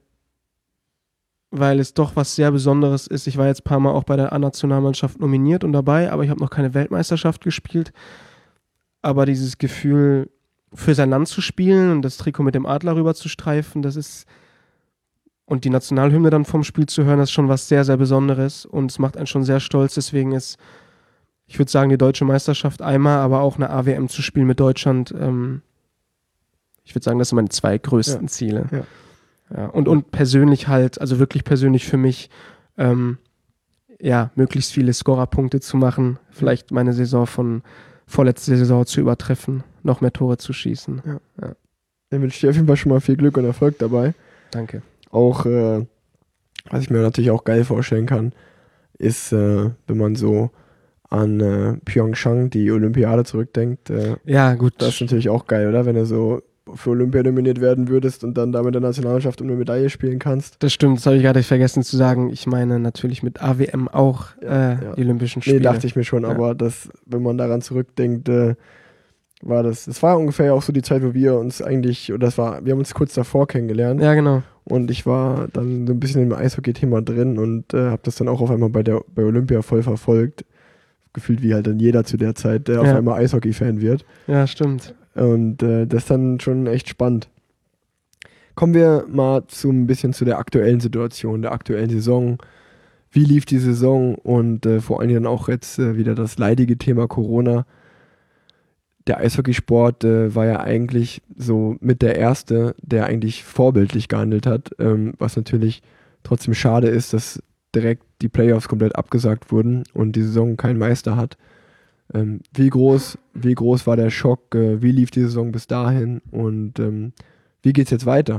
weil es doch was sehr Besonderes ist. Ich war jetzt ein paar Mal auch bei der A-Nationalmannschaft nominiert und dabei, aber ich habe noch keine Weltmeisterschaft gespielt. Aber dieses Gefühl, für sein Land zu spielen und das Trikot mit dem Adler rüber zu streifen, das ist, und die Nationalhymne dann vom Spiel zu hören, das ist schon was sehr, sehr Besonderes und es macht einen schon sehr stolz. Deswegen ist, ich würde sagen, die deutsche Meisterschaft einmal, aber auch eine A W M zu spielen mit Deutschland, ähm, ich würde sagen, das sind meine zwei größten ja. Ziele. Ja. Ja, und, und persönlich halt, also wirklich persönlich für mich, ähm, ja, möglichst viele Scorerpunkte zu machen, vielleicht meine Saison von vorletzter Saison zu übertreffen, noch mehr Tore zu schießen. Ja. Ja. Ich wünsche dir auf jeden Fall schon mal viel Glück und Erfolg dabei. Danke. Auch, äh, was ich mir natürlich auch geil vorstellen kann, ist, äh, wenn man so an äh, Pyeongchang, die Olympiade, zurückdenkt. Äh, ja, gut. Das ist natürlich auch geil, oder? Wenn du so für Olympia nominiert werden würdest und dann da mit der Nationalmannschaft um eine Medaille spielen kannst. Das stimmt, das habe ich gerade vergessen zu sagen. Ich meine natürlich mit A W M auch ja, äh, ja. die Olympischen Spiele. Nee, dachte ich mir schon, ja. aber das, wenn man daran zurückdenkt, äh, war das, das war ungefähr auch so die Zeit, wo wir uns eigentlich, oder das war, wir haben uns kurz davor kennengelernt. Ja, genau. Und ich war dann so ein bisschen im Eishockey-Thema drin und äh, habe das dann auch auf einmal bei der bei Olympia voll verfolgt. Gefühlt wie halt dann jeder zu der Zeit, der ja. auf einmal Eishockey-Fan wird. Ja, stimmt. Und äh, das ist dann schon echt spannend. Kommen wir mal zu ein bisschen zu der aktuellen Situation, der aktuellen Saison. Wie lief die Saison und äh, vor allen Dingen auch jetzt äh, wieder das leidige Thema Corona. Der Eishockeysport äh, war ja eigentlich so mit der Erste, der eigentlich vorbildlich gehandelt hat, ähm, was natürlich trotzdem schade ist, dass direkt die Playoffs komplett abgesagt wurden und die Saison keinen Meister hat. Ähm, wie groß, wie groß war der Schock? Äh, wie lief die Saison bis dahin? Und ähm, wie geht's jetzt weiter?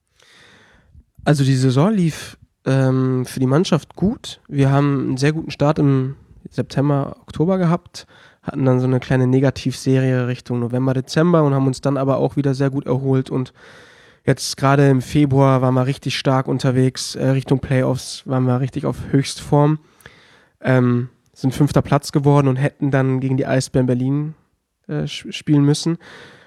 Also die Saison lief ähm, für die Mannschaft gut. Wir haben einen sehr guten Start im September, Oktober gehabt, hatten dann so eine kleine Negativserie Richtung November, Dezember und haben uns dann aber auch wieder sehr gut erholt und jetzt gerade im Februar waren wir richtig stark unterwegs, äh, Richtung Playoffs waren wir richtig auf Höchstform, ähm, sind fünfter Platz geworden und hätten dann gegen die Eisbären Berlin äh, spielen müssen.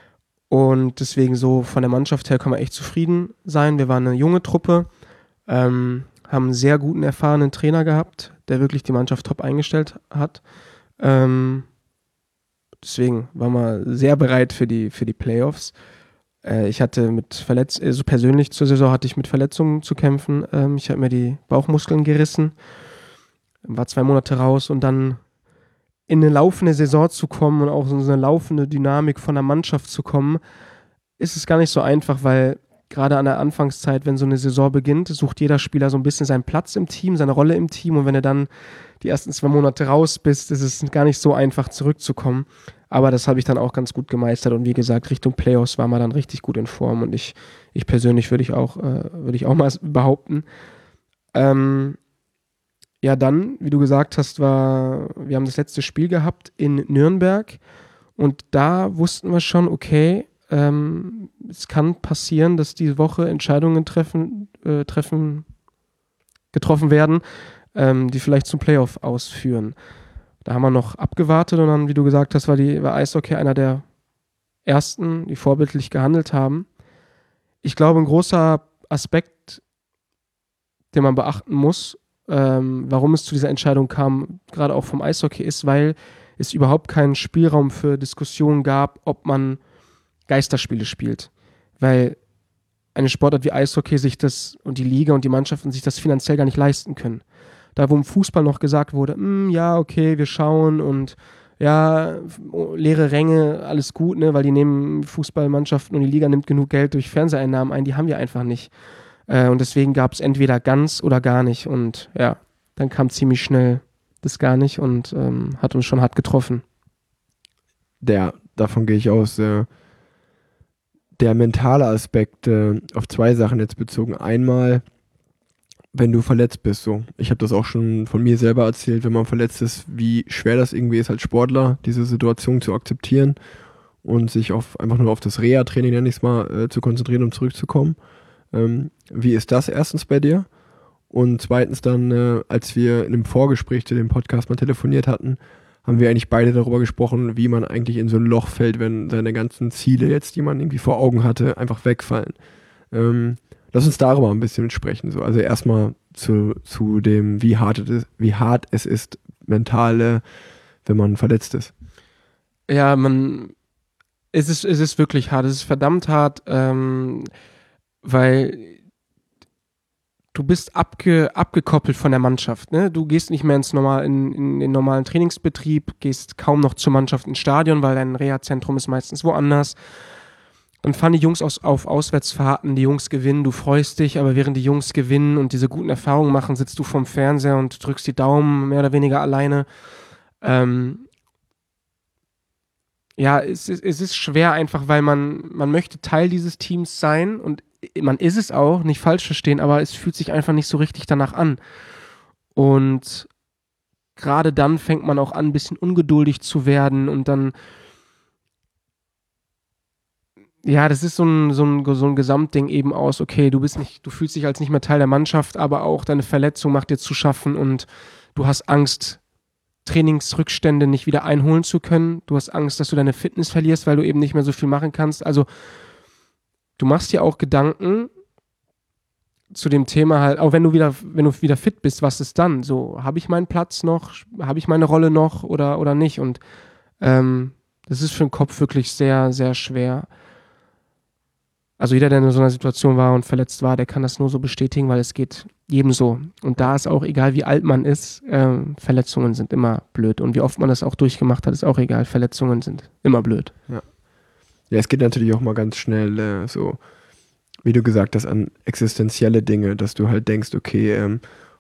Und deswegen so von der Mannschaft her können wir echt zufrieden sein. Wir waren eine junge Truppe, ähm, haben einen sehr guten, erfahrenen Trainer gehabt, der wirklich die Mannschaft top eingestellt hat. Ähm, deswegen waren wir sehr bereit für die, für die Playoffs. Äh, ich hatte mit Verletz- also persönlich zur Saison hatte ich mit Verletzungen zu kämpfen. Ähm, ich habe mir die Bauchmuskeln gerissen, war zwei Monate raus und dann in eine laufende Saison zu kommen und auch so eine laufende Dynamik von der Mannschaft zu kommen, ist es gar nicht so einfach, weil gerade an der Anfangszeit, wenn so eine Saison beginnt, sucht jeder Spieler so ein bisschen seinen Platz im Team, seine Rolle im Team und wenn du dann die ersten zwei Monate raus bist, ist es gar nicht so einfach zurückzukommen. Aber das habe ich dann auch ganz gut gemeistert und wie gesagt, Richtung Playoffs waren wir dann richtig gut in Form und ich, ich persönlich würde ich auch, äh, würde ich auch mal behaupten. Ähm, Ja, dann, wie du gesagt hast, war, wir haben das letzte Spiel gehabt in Nürnberg und da wussten wir schon, okay, ähm, es kann passieren, dass diese Woche Entscheidungen treffen, äh, treffen getroffen werden, ähm, die vielleicht zum Playoff ausführen. Da haben wir noch abgewartet und dann, wie du gesagt hast, war, die, war Eishockey einer der ersten, die vorbildlich gehandelt haben. Ich glaube, ein großer Aspekt, den man beachten muss, Ähm, warum es zu dieser Entscheidung kam, gerade auch vom Eishockey, ist, weil es überhaupt keinen Spielraum für Diskussionen gab, ob man Geisterspiele spielt. Weil eine Sportart wie Eishockey sich das und die Liga und die Mannschaften sich das finanziell gar nicht leisten können. Da, wo im Fußball noch gesagt wurde, ja, okay, wir schauen und ja, leere Ränge, alles gut, ne, weil die nehmen Fußballmannschaften und die Liga nimmt genug Geld durch Fernseheinnahmen ein, die haben wir einfach nicht. Und deswegen gab es entweder ganz oder gar nicht. Und ja, dann kam ziemlich schnell das gar nicht und ähm, hat uns schon hart getroffen. Der, davon gehe ich aus. Äh, der mentale Aspekt äh, auf zwei Sachen jetzt bezogen. Einmal, wenn du verletzt bist. So, ich habe das auch schon von mir selber erzählt, wenn man verletzt ist, wie schwer das irgendwie ist als Sportler, diese Situation zu akzeptieren und sich auf einfach nur auf das Reha-Training, nenne ich es mal, äh, zu konzentrieren, um zurückzukommen. Ähm, wie ist das erstens bei dir? Und zweitens dann, äh, als wir in einem Vorgespräch zu dem Podcast mal telefoniert hatten, haben wir eigentlich beide darüber gesprochen, wie man eigentlich in so ein Loch fällt, wenn seine ganzen Ziele jetzt, die man irgendwie vor Augen hatte, einfach wegfallen. Ähm, lass uns darüber ein bisschen sprechen. So. Also erstmal zu, zu dem, wie hart es ist, wie hart es ist, mental, äh, wenn man verletzt ist. Ja, man, es ist, es ist wirklich hart, es ist verdammt hart, ähm, weil du bist abge, abgekoppelt von der Mannschaft, ne? Du gehst nicht mehr ins normal, in, in den normalen Trainingsbetrieb, gehst kaum noch zur Mannschaft ins Stadion, weil dein Reha-Zentrum ist meistens woanders. Dann fahren die Jungs aus, auf Auswärtsfahrten, die Jungs gewinnen, du freust dich, aber während die Jungs gewinnen und diese guten Erfahrungen machen, sitzt du vorm Fernseher und drückst die Daumen mehr oder weniger alleine. Ähm, ja, es ist, es ist schwer einfach, weil man, man möchte Teil dieses Teams sein und man ist es auch, nicht falsch verstehen, aber es fühlt sich einfach nicht so richtig danach an. Und gerade dann fängt man auch an, ein bisschen ungeduldig zu werden und dann, ja, das ist so ein, so ein, so ein Gesamtding eben aus, okay, du bist nicht, du fühlst dich als nicht mehr Teil der Mannschaft, aber auch deine Verletzung macht dir zu schaffen und du hast Angst, Trainingsrückstände nicht wieder einholen zu können. Du hast Angst, dass du deine Fitness verlierst, weil du eben nicht mehr so viel machen kannst. Also du machst dir auch Gedanken zu dem Thema halt, auch wenn du wieder, wenn du wieder fit bist, was ist dann? So, habe ich meinen Platz noch? Habe ich meine Rolle noch oder, oder nicht? Und ähm, das ist für den Kopf wirklich sehr, sehr schwer. Also jeder, der in so einer Situation war und verletzt war, der kann das nur so bestätigen, weil es geht jedem so. Und da ist auch, egal wie alt man ist, ähm, Verletzungen sind immer blöd. Und wie oft man das auch durchgemacht hat, ist auch egal. Verletzungen sind immer blöd. Ja. Ja, es geht natürlich auch mal ganz schnell äh, so, wie du gesagt hast, an existenzielle Dinge, dass du halt denkst, okay, ähm,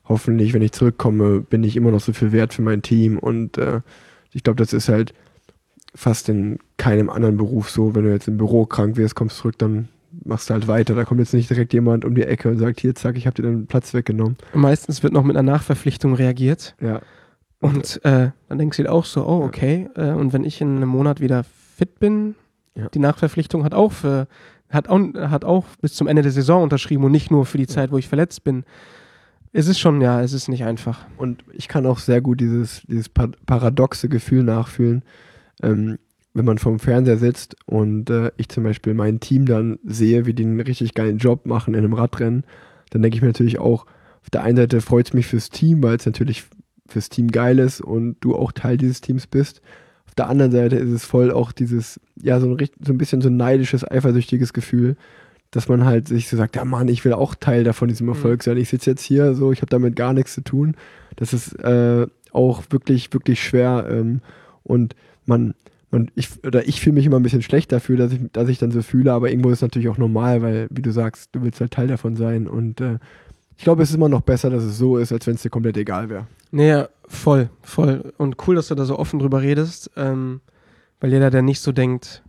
hoffentlich, wenn ich zurückkomme, bin ich immer noch so viel wert für mein Team. Und äh, ich glaube, das ist halt fast in keinem anderen Beruf so. Wenn du jetzt im Büro krank wirst, kommst zurück, dann machst du halt weiter. Da kommt jetzt nicht direkt jemand um die Ecke und sagt, hier, zack, ich habe dir deinen Platz weggenommen. Meistens wird noch mit einer Nachverpflichtung reagiert. Ja. Und äh, dann denkst du dir auch so, oh, okay. Äh, und wenn ich in einem Monat wieder fit bin, ja. die Nachverpflichtung hat auch für, hat auch, hat auch bis zum Ende der Saison unterschrieben und nicht nur für die ja. Zeit, wo ich verletzt bin. Es ist schon, ja, es ist nicht einfach. Und ich kann auch sehr gut dieses, dieses paradoxe Gefühl nachfühlen, ähm, wenn man vorm Fernseher sitzt und äh, ich zum Beispiel mein Team dann sehe, wie die einen richtig geilen Job machen in einem Radrennen, dann denke ich mir natürlich auch, auf der einen Seite freut es mich fürs Team, weil es natürlich fürs Team geil ist und du auch Teil dieses Teams bist. Auf der anderen Seite ist es voll auch dieses, ja, so ein, so ein bisschen so ein neidisches, eifersüchtiges Gefühl, dass man halt sich so sagt, ja Mann, ich will auch Teil davon diesem Erfolg sein. Ich sitze jetzt hier, so, ich habe damit gar nichts zu tun. Das ist äh, auch wirklich, wirklich schwer ähm, und man Und ich, oder ich fühle mich immer ein bisschen schlecht dafür, dass ich, dass ich dann so fühle, aber irgendwo ist es natürlich auch normal, weil, wie du sagst, du willst halt Teil davon sein. Und äh, ich glaube, es ist immer noch besser, dass es so ist, als wenn es dir komplett egal wäre. Naja, voll, voll. Und cool, dass du da so offen drüber redest, ähm, weil jeder, der nicht so denkt,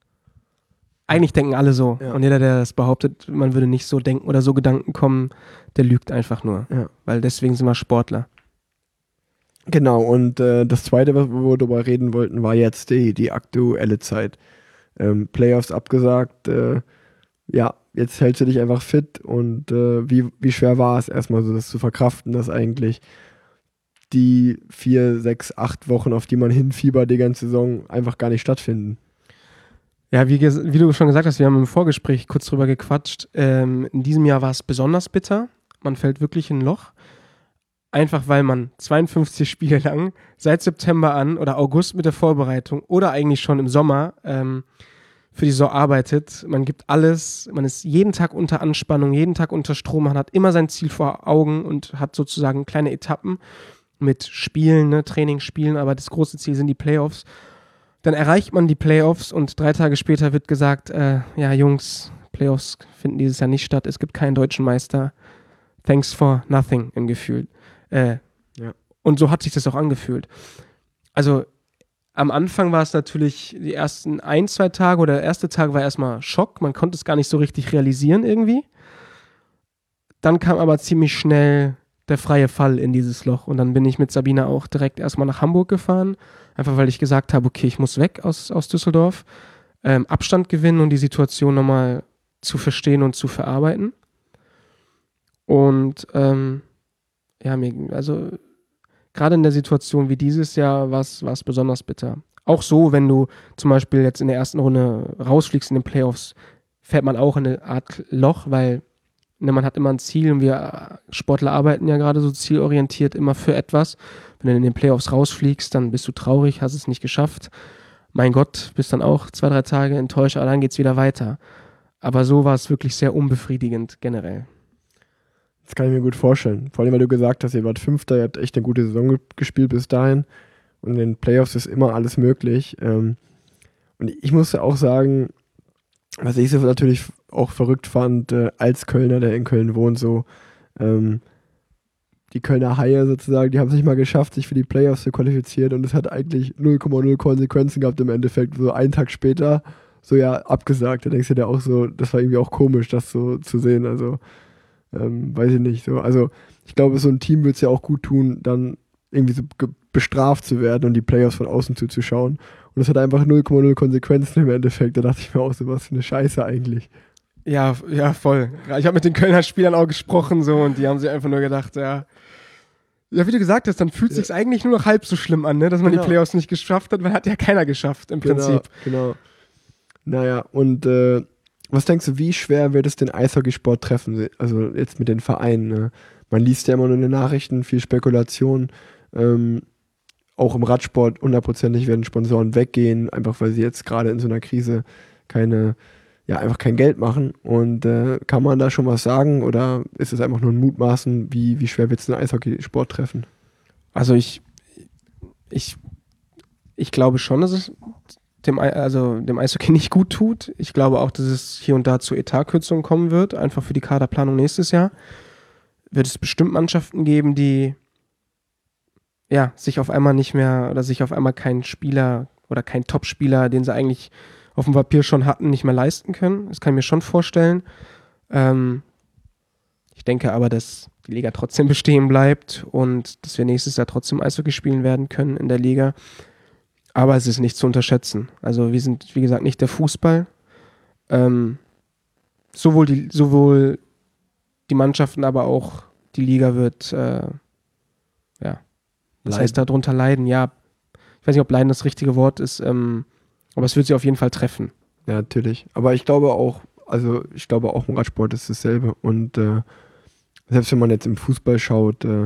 eigentlich denken alle so. Ja. Und jeder, der das behauptet, man würde nicht so denken oder so Gedanken kommen, der lügt einfach nur. Ja. Weil deswegen sind wir Sportler. Genau, und äh, das Zweite, was wir darüber reden wollten, war jetzt die, die aktuelle Zeit. Ähm, Playoffs abgesagt, äh, ja, jetzt hältst du dich einfach fit und äh, wie, wie schwer war es erstmal so, das zu verkraften, dass eigentlich die vier, sechs, acht Wochen, auf die man hinfiebert, die ganze Saison, einfach gar nicht stattfinden. Ja, wie, wie du schon gesagt hast, wir haben im Vorgespräch kurz drüber gequatscht. Ähm, in diesem Jahr war es besonders bitter. Man fällt wirklich in ein Loch. Einfach weil man zweiundfünfzig Spiele lang seit September an oder August mit der Vorbereitung oder eigentlich schon im Sommer ähm, für die Saison arbeitet. Man gibt alles, man ist jeden Tag unter Anspannung, jeden Tag unter Strom, man hat immer sein Ziel vor Augen und hat sozusagen kleine Etappen mit Spielen, ne, Training, Spielen, aber das große Ziel sind die Playoffs. Dann erreicht man die Playoffs und drei Tage später wird gesagt, äh, ja Jungs, Playoffs finden dieses Jahr nicht statt, es gibt keinen deutschen Meister. Thanks for nothing im Gefühl. Äh, ja. Und so hat sich das auch angefühlt. Also am Anfang war es natürlich die ersten ein, zwei Tage oder der erste Tag war erstmal Schock. Man konnte es gar nicht so richtig realisieren irgendwie. Dann kam aber ziemlich schnell der freie Fall in dieses Loch. Und dann bin ich mit Sabina auch direkt erstmal nach Hamburg gefahren. Einfach weil ich gesagt habe, okay, ich muss weg aus, aus Düsseldorf. Ähm, Abstand gewinnen und die Situation nochmal zu verstehen und zu verarbeiten. Und ähm, ja, mir, also gerade in der Situation wie dieses Jahr war es besonders bitter. Auch so, wenn du zum Beispiel jetzt in der ersten Runde rausfliegst in den Playoffs, fährt man auch in eine Art Loch, weil ne, man hat immer ein Ziel und wir Sportler arbeiten ja gerade so zielorientiert immer für etwas. Wenn du in den Playoffs rausfliegst, dann bist du traurig, hast es nicht geschafft. Mein Gott, bist dann auch zwei, drei Tage enttäuscht, aber dann geht's wieder weiter. Aber so war es wirklich sehr unbefriedigend generell. Das kann ich mir gut vorstellen. Vor allem, weil du gesagt hast, ihr wart Fünfter, ihr habt echt eine gute Saison gespielt bis dahin. Und in den Playoffs ist immer alles möglich. Und ich muss auch sagen, was ich so natürlich auch verrückt fand, als Kölner, der in Köln wohnt, so die Kölner Haie sozusagen, die haben es nicht mal geschafft, sich für die Playoffs zu qualifizieren. Und es hat eigentlich null Komma null Konsequenzen gehabt im Endeffekt. So einen Tag später, so ja, abgesagt. Da denkst du dir auch so, das war irgendwie auch komisch, das so zu sehen. Also Ähm, weiß ich nicht, so, also ich glaube, so ein Team würde es ja auch gut tun, dann irgendwie so ge- bestraft zu werden und die Playoffs von außen zuzuschauen. Und es hat einfach null Komma null Konsequenzen im Endeffekt. Da dachte ich mir auch so, was für eine Scheiße eigentlich. Ja, ja, voll. Ich habe mit den Kölner Spielern auch gesprochen so und die haben sich einfach nur gedacht, ja, ja, wie du gesagt hast, dann fühlt es ja. sich eigentlich nur noch halb so schlimm an, ne, dass man genau. die Playoffs nicht geschafft hat, weil hat ja keiner geschafft im genau, Prinzip. Genau. Naja, und äh, was denkst du, wie schwer wird es den Eishockeysport treffen, also jetzt mit den Vereinen? Ne? Man liest ja immer nur in den Nachrichten, viel Spekulation. Ähm, auch im Radsport hundertprozentig werden Sponsoren weggehen, einfach weil sie jetzt gerade in so einer Krise keine, ja, einfach kein Geld machen. Und äh, kann man da schon was sagen oder ist es einfach nur ein Mutmaßen, wie, wie schwer wird es den Eishockeysport treffen? Also ich, ich, ich glaube schon, dass es dem, also dem Eishockey nicht gut tut. Ich glaube auch, dass es hier und da zu Etatkürzungen kommen wird, einfach für die Kaderplanung nächstes Jahr. wird es bestimmt Mannschaften geben, die ja, sich auf einmal nicht mehr oder sich auf einmal keinen Spieler oder keinen Top-Spieler, den sie eigentlich auf dem Papier schon hatten, nicht mehr leisten können. Das kann ich mir schon vorstellen. Ähm, ich denke aber, dass die Liga trotzdem bestehen bleibt und dass wir nächstes Jahr trotzdem Eishockey spielen werden können in der Liga. Aber es ist nicht zu unterschätzen. Also wir sind, wie gesagt, nicht der Fußball. Ähm, sowohl, die, sowohl die Mannschaften, aber auch die Liga wird, äh, ja, das heißt darunter leiden. Ja, ich weiß nicht, ob leiden das richtige Wort ist, ähm, aber es wird sie auf jeden Fall treffen. Ja, natürlich. Aber ich glaube auch, also ich glaube auch im Radsport ist dasselbe. Und äh, selbst wenn man jetzt im Fußball schaut, äh,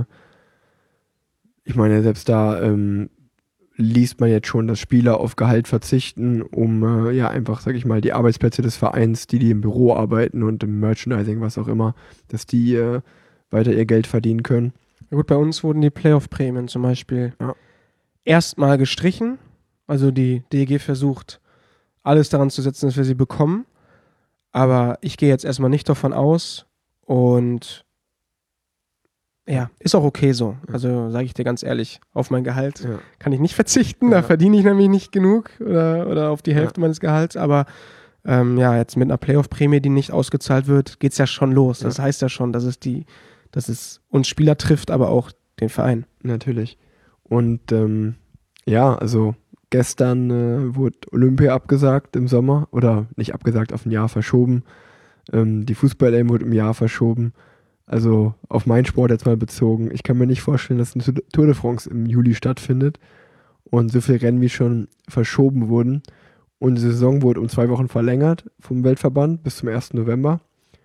ich meine, selbst da ähm, liest man jetzt schon, dass Spieler auf Gehalt verzichten, um äh, ja einfach, sag ich mal, die Arbeitsplätze des Vereins, die die im Büro arbeiten und im Merchandising, was auch immer, dass die äh, weiter ihr Geld verdienen können. Ja gut, bei uns wurden die Playoff-Prämien zum Beispiel ja. erstmal gestrichen. Also die D E G versucht, alles daran zu setzen, dass wir sie bekommen. Aber ich gehe jetzt erstmal nicht davon aus und ja, ist auch okay so. Also sage ich dir ganz ehrlich, auf mein Gehalt Ja. kann ich nicht verzichten, Ja. da verdiene ich nämlich nicht genug oder, oder auf die Hälfte ja. meines Gehalts, aber ähm, ja, jetzt mit einer Playoff-Prämie, die nicht ausgezahlt wird, geht's ja schon los. Das Ja. heißt ja schon, dass es die, dass es uns Spieler trifft, aber auch den Verein. Natürlich. Und ähm, ja, also gestern äh, wurde Olympia abgesagt im Sommer oder nicht abgesagt, auf ein Jahr verschoben. Ähm, die Fußball-E M wurde im Jahr verschoben. Also auf meinen Sport jetzt mal bezogen. Ich kann mir nicht vorstellen, dass eine Tour de France im Juli stattfindet und so viele Rennen wie schon verschoben wurden. Und die Saison wurde um zwei Wochen verlängert vom Weltverband bis zum ersten November.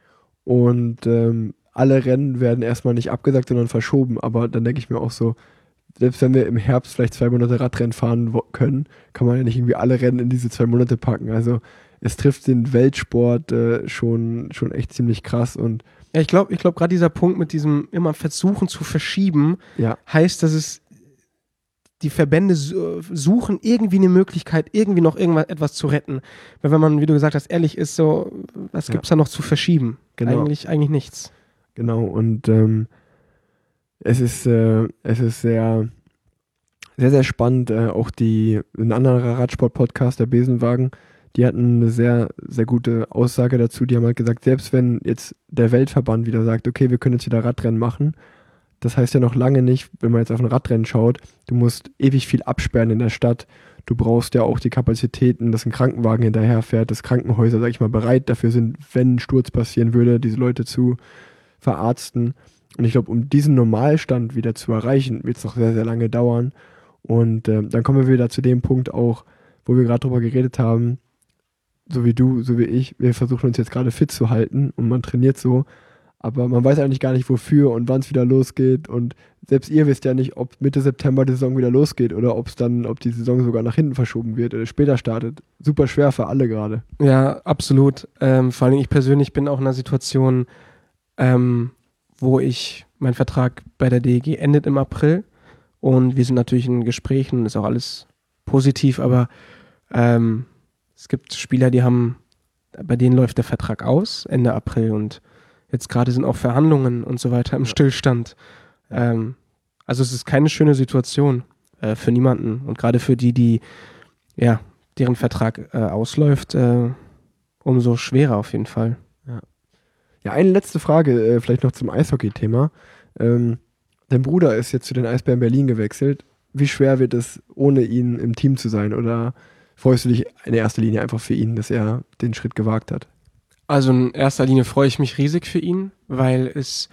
Und ähm, alle Rennen werden erstmal nicht abgesagt, sondern verschoben. Aber dann denke ich mir auch so, selbst wenn wir im Herbst vielleicht zwei Monate Radrennen fahren wo- können, kann man ja nicht irgendwie alle Rennen in diese zwei Monate packen. Also es trifft den Weltsport äh, schon, schon echt ziemlich krass. Und Ja, ich glaube, ich glaube gerade dieser Punkt mit diesem immer versuchen zu verschieben, ja, heißt, dass es die Verbände su- suchen irgendwie eine Möglichkeit, irgendwie noch irgendwas etwas zu retten. Weil wenn man, wie du gesagt hast, ehrlich ist, so, was Ja. gibt's da noch zu verschieben? Genau. Eigentlich, eigentlich nichts. genau. Und ähm, es ist, äh, es ist sehr, sehr, sehr spannend. Äh, auch die, ein anderer Radsport-Podcast, der Besenwagen, die hatten eine sehr, sehr gute Aussage dazu. Die haben halt gesagt, selbst wenn jetzt der Weltverband wieder sagt, okay, wir können jetzt wieder Radrennen machen, das heißt ja noch lange nicht, wenn man jetzt auf ein Radrennen schaut, du musst ewig viel absperren in der Stadt. Du brauchst ja auch die Kapazitäten, dass ein Krankenwagen hinterherfährt, dass Krankenhäuser, sag ich mal, bereit dafür sind, wenn ein Sturz passieren würde, diese Leute zu verarzten. Und ich glaube, um diesen Normalstand wieder zu erreichen, wird es noch sehr, sehr lange dauern. Und äh, dann kommen wir wieder zu dem Punkt auch, wo wir gerade drüber geredet haben, so wie du, so wie ich, wir versuchen uns jetzt gerade fit zu halten und man trainiert so, aber man weiß eigentlich gar nicht wofür und wann es wieder losgeht und selbst ihr wisst ja nicht, ob Mitte September die Saison wieder losgeht oder ob es dann, ob die Saison sogar nach hinten verschoben wird oder später startet. Super schwer für alle gerade. Ja, absolut. Ähm, vor allem ich persönlich bin auch in einer Situation, ähm, wo ich, mein Vertrag bei der D E G endet im April und wir sind natürlich in Gesprächen, ist auch alles positiv, aber ähm, es gibt Spieler, die haben, bei denen läuft der Vertrag aus, Ende April und jetzt gerade sind auch Verhandlungen und so weiter im Stillstand. Ähm, also es ist keine schöne Situation äh, für niemanden und gerade für die, die, ja, deren Vertrag äh, ausläuft, äh, umso schwerer auf jeden Fall. Ja, eine letzte Frage, äh, vielleicht noch zum Eishockey-Thema. Ähm, dein Bruder ist jetzt zu den Eisbären Berlin gewechselt. Wie schwer wird es, ohne ihn im Team zu sein? Oder freust du dich in erster Linie einfach für ihn, dass er den Schritt gewagt hat? Also in erster Linie freue ich mich riesig für ihn, weil es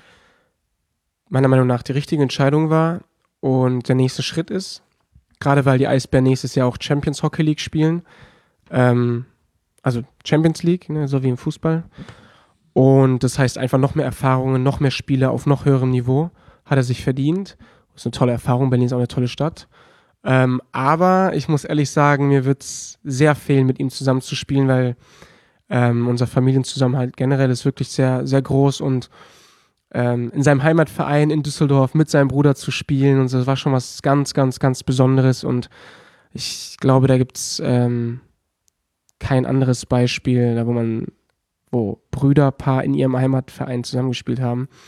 meiner Meinung nach die richtige Entscheidung war und der nächste Schritt ist. Gerade weil die Eisbären nächstes Jahr auch Champions Hockey League spielen. Ähm, also Champions League, ne, so wie im Fußball. Und das heißt einfach noch mehr Erfahrungen, noch mehr Spiele auf noch höherem Niveau. Hat er sich verdient. Das ist eine tolle Erfahrung. Berlin ist auch eine tolle Stadt. Ähm, aber ich muss ehrlich sagen, mir wird es sehr fehlen, mit ihm zusammen zu spielen, weil ähm, unser Familienzusammenhalt generell ist wirklich sehr, sehr groß und ähm, in seinem Heimatverein in Düsseldorf mit seinem Bruder zu spielen und so, das war schon was ganz, ganz, ganz Besonderes und ich glaube, da gibt es ähm, kein anderes Beispiel, da wo man, wo Brüderpaar in ihrem Heimatverein zusammengespielt haben.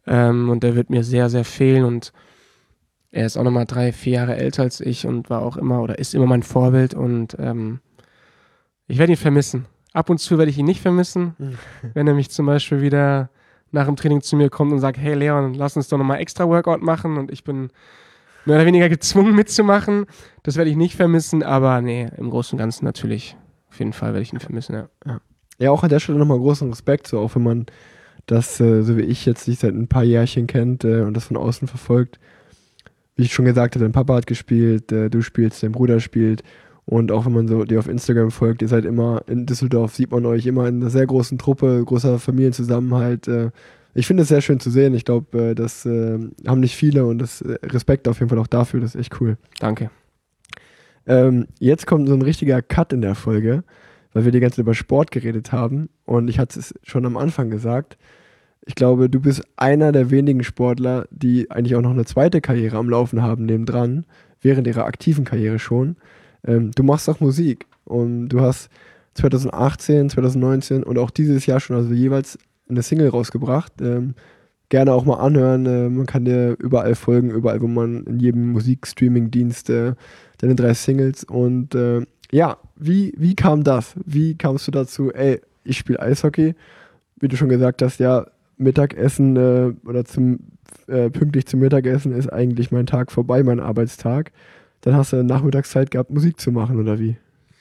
Ähm, und der wird mir sehr, sehr fehlen. Und er ist auch nochmal drei, vier Jahre älter als ich und war auch immer oder ist immer mein Vorbild. Und ähm, ich werde ihn vermissen. Ab und zu werde ich ihn nicht vermissen, wenn er mich zum Beispiel wieder nach dem Training zu mir kommt und sagt, hey Leon, lass uns doch nochmal extra Workout machen. Und ich bin mehr oder weniger gezwungen mitzumachen. Das werde ich nicht vermissen, aber nee, im Großen und Ganzen natürlich. Auf jeden Fall werde ich ihn vermissen, ja. Ja, ja, auch an der Stelle nochmal großen Respekt, so auch wenn man das, äh, so wie ich jetzt, dich seit ein paar Jährchen kennt äh, und das von außen verfolgt. Wie ich schon gesagt habe, dein Papa hat gespielt, äh, du spielst, dein Bruder spielt. Und auch wenn man so dir auf Instagram folgt, ihr seid immer in Düsseldorf, sieht man euch immer in einer sehr großen Truppe, großer Familienzusammenhalt. Äh, ich finde es sehr schön zu sehen. Ich glaube, äh, das äh, haben nicht viele und das äh, Respekt auf jeden Fall auch dafür, das ist echt cool. Danke. Ähm, jetzt kommt so ein richtiger Cut in der Folge, weil wir die ganze Zeit über Sport geredet haben. Und ich hatte es schon am Anfang gesagt, ich glaube, du bist einer der wenigen Sportler, die eigentlich auch noch eine zweite Karriere am Laufen haben, nebendran, während ihrer aktiven Karriere schon. Ähm, du machst auch Musik und du hast zwanzig achtzehn, zwanzig neunzehn und auch dieses Jahr schon also jeweils eine Single rausgebracht. Ähm, gerne auch mal anhören. Äh, man kann dir überall folgen, überall, wo man in jedem Musikstreaming-Dienst äh, deine drei Singles. Und äh, ja, wie, wie kam das? Wie kamst du dazu, ey, ich spiele Eishockey? Wie du schon gesagt hast, ja, Mittagessen äh, oder zum äh, pünktlich zum Mittagessen ist eigentlich mein Tag vorbei, mein Arbeitstag. Dann hast du Nachmittagszeit gehabt, Musik zu machen, oder wie?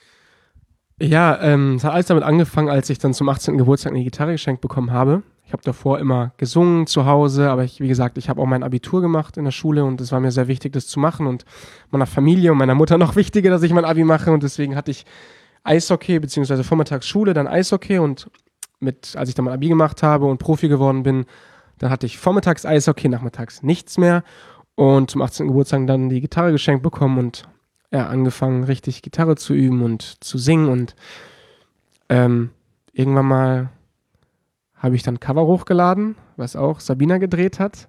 Ja, ähm, es hat alles damit angefangen, als ich dann zum achtzehnten Geburtstag eine Gitarre geschenkt bekommen habe. Ich habe davor immer gesungen zu Hause, aber ich, wie gesagt, ich habe auch mein Abitur gemacht in der Schule und es war mir sehr wichtig, das zu machen und meiner Familie und meiner Mutter noch wichtiger, dass ich mein Abi mache und deswegen hatte ich Eishockey, beziehungsweise vormittags Schule, dann Eishockey und mit, als ich dann mein Abi gemacht habe und Profi geworden bin, dann hatte ich vormittags Eishockey, nachmittags nichts mehr. Und zum achtzehnten Geburtstag dann die Gitarre geschenkt bekommen und ja, angefangen, richtig Gitarre zu üben und zu singen. Und ähm, irgendwann mal habe ich dann ein Cover hochgeladen, was auch Sabina gedreht hat.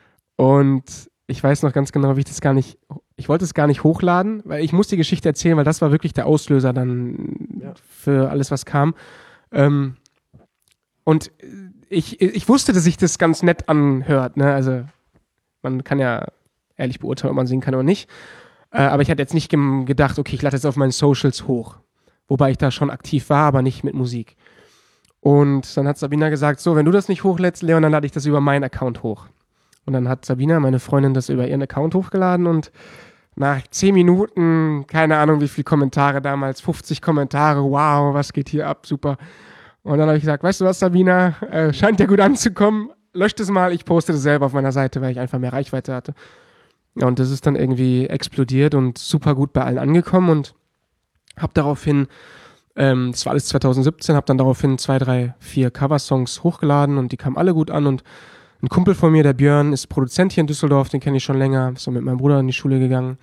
Und ich weiß noch ganz genau, wie ich das gar nicht, ich wollte es gar nicht hochladen, weil ich muss die Geschichte erzählen, weil das war wirklich der Auslöser dann ja. für alles, was kam. Ähm, und ich, ich wusste, dass sich das ganz nett anhört, ne, also man kann ja ehrlich beurteilen, ob man singen kann oder nicht. Äh, aber ich hatte jetzt nicht gem- gedacht, okay, ich lade jetzt auf meinen Socials hoch. Wobei ich da schon aktiv war, aber nicht mit Musik. Und dann hat Sabina gesagt, so, wenn du das nicht hochlädst, Leon, dann lade ich das über meinen Account hoch. Und dann hat Sabina, meine Freundin, das über ihren Account hochgeladen und nach zehn Minuten, keine Ahnung wie viele Kommentare damals, fünfzig Kommentare, wow, was geht hier ab, super. Und dann habe ich gesagt, weißt du was, Sabina, äh, scheint ja gut anzukommen, löscht es mal, ich poste das selber auf meiner Seite, weil ich einfach mehr Reichweite hatte. Ja, und das ist dann irgendwie explodiert und super gut bei allen angekommen und habe daraufhin, ähm, das war alles zwanzig siebzehn, habe dann daraufhin zwei, drei, vier Coversongs hochgeladen und die kamen alle gut an und ein Kumpel von mir, der Björn, ist Produzent hier in Düsseldorf, den kenne ich schon länger, ist so mit meinem Bruder in die Schule gegangen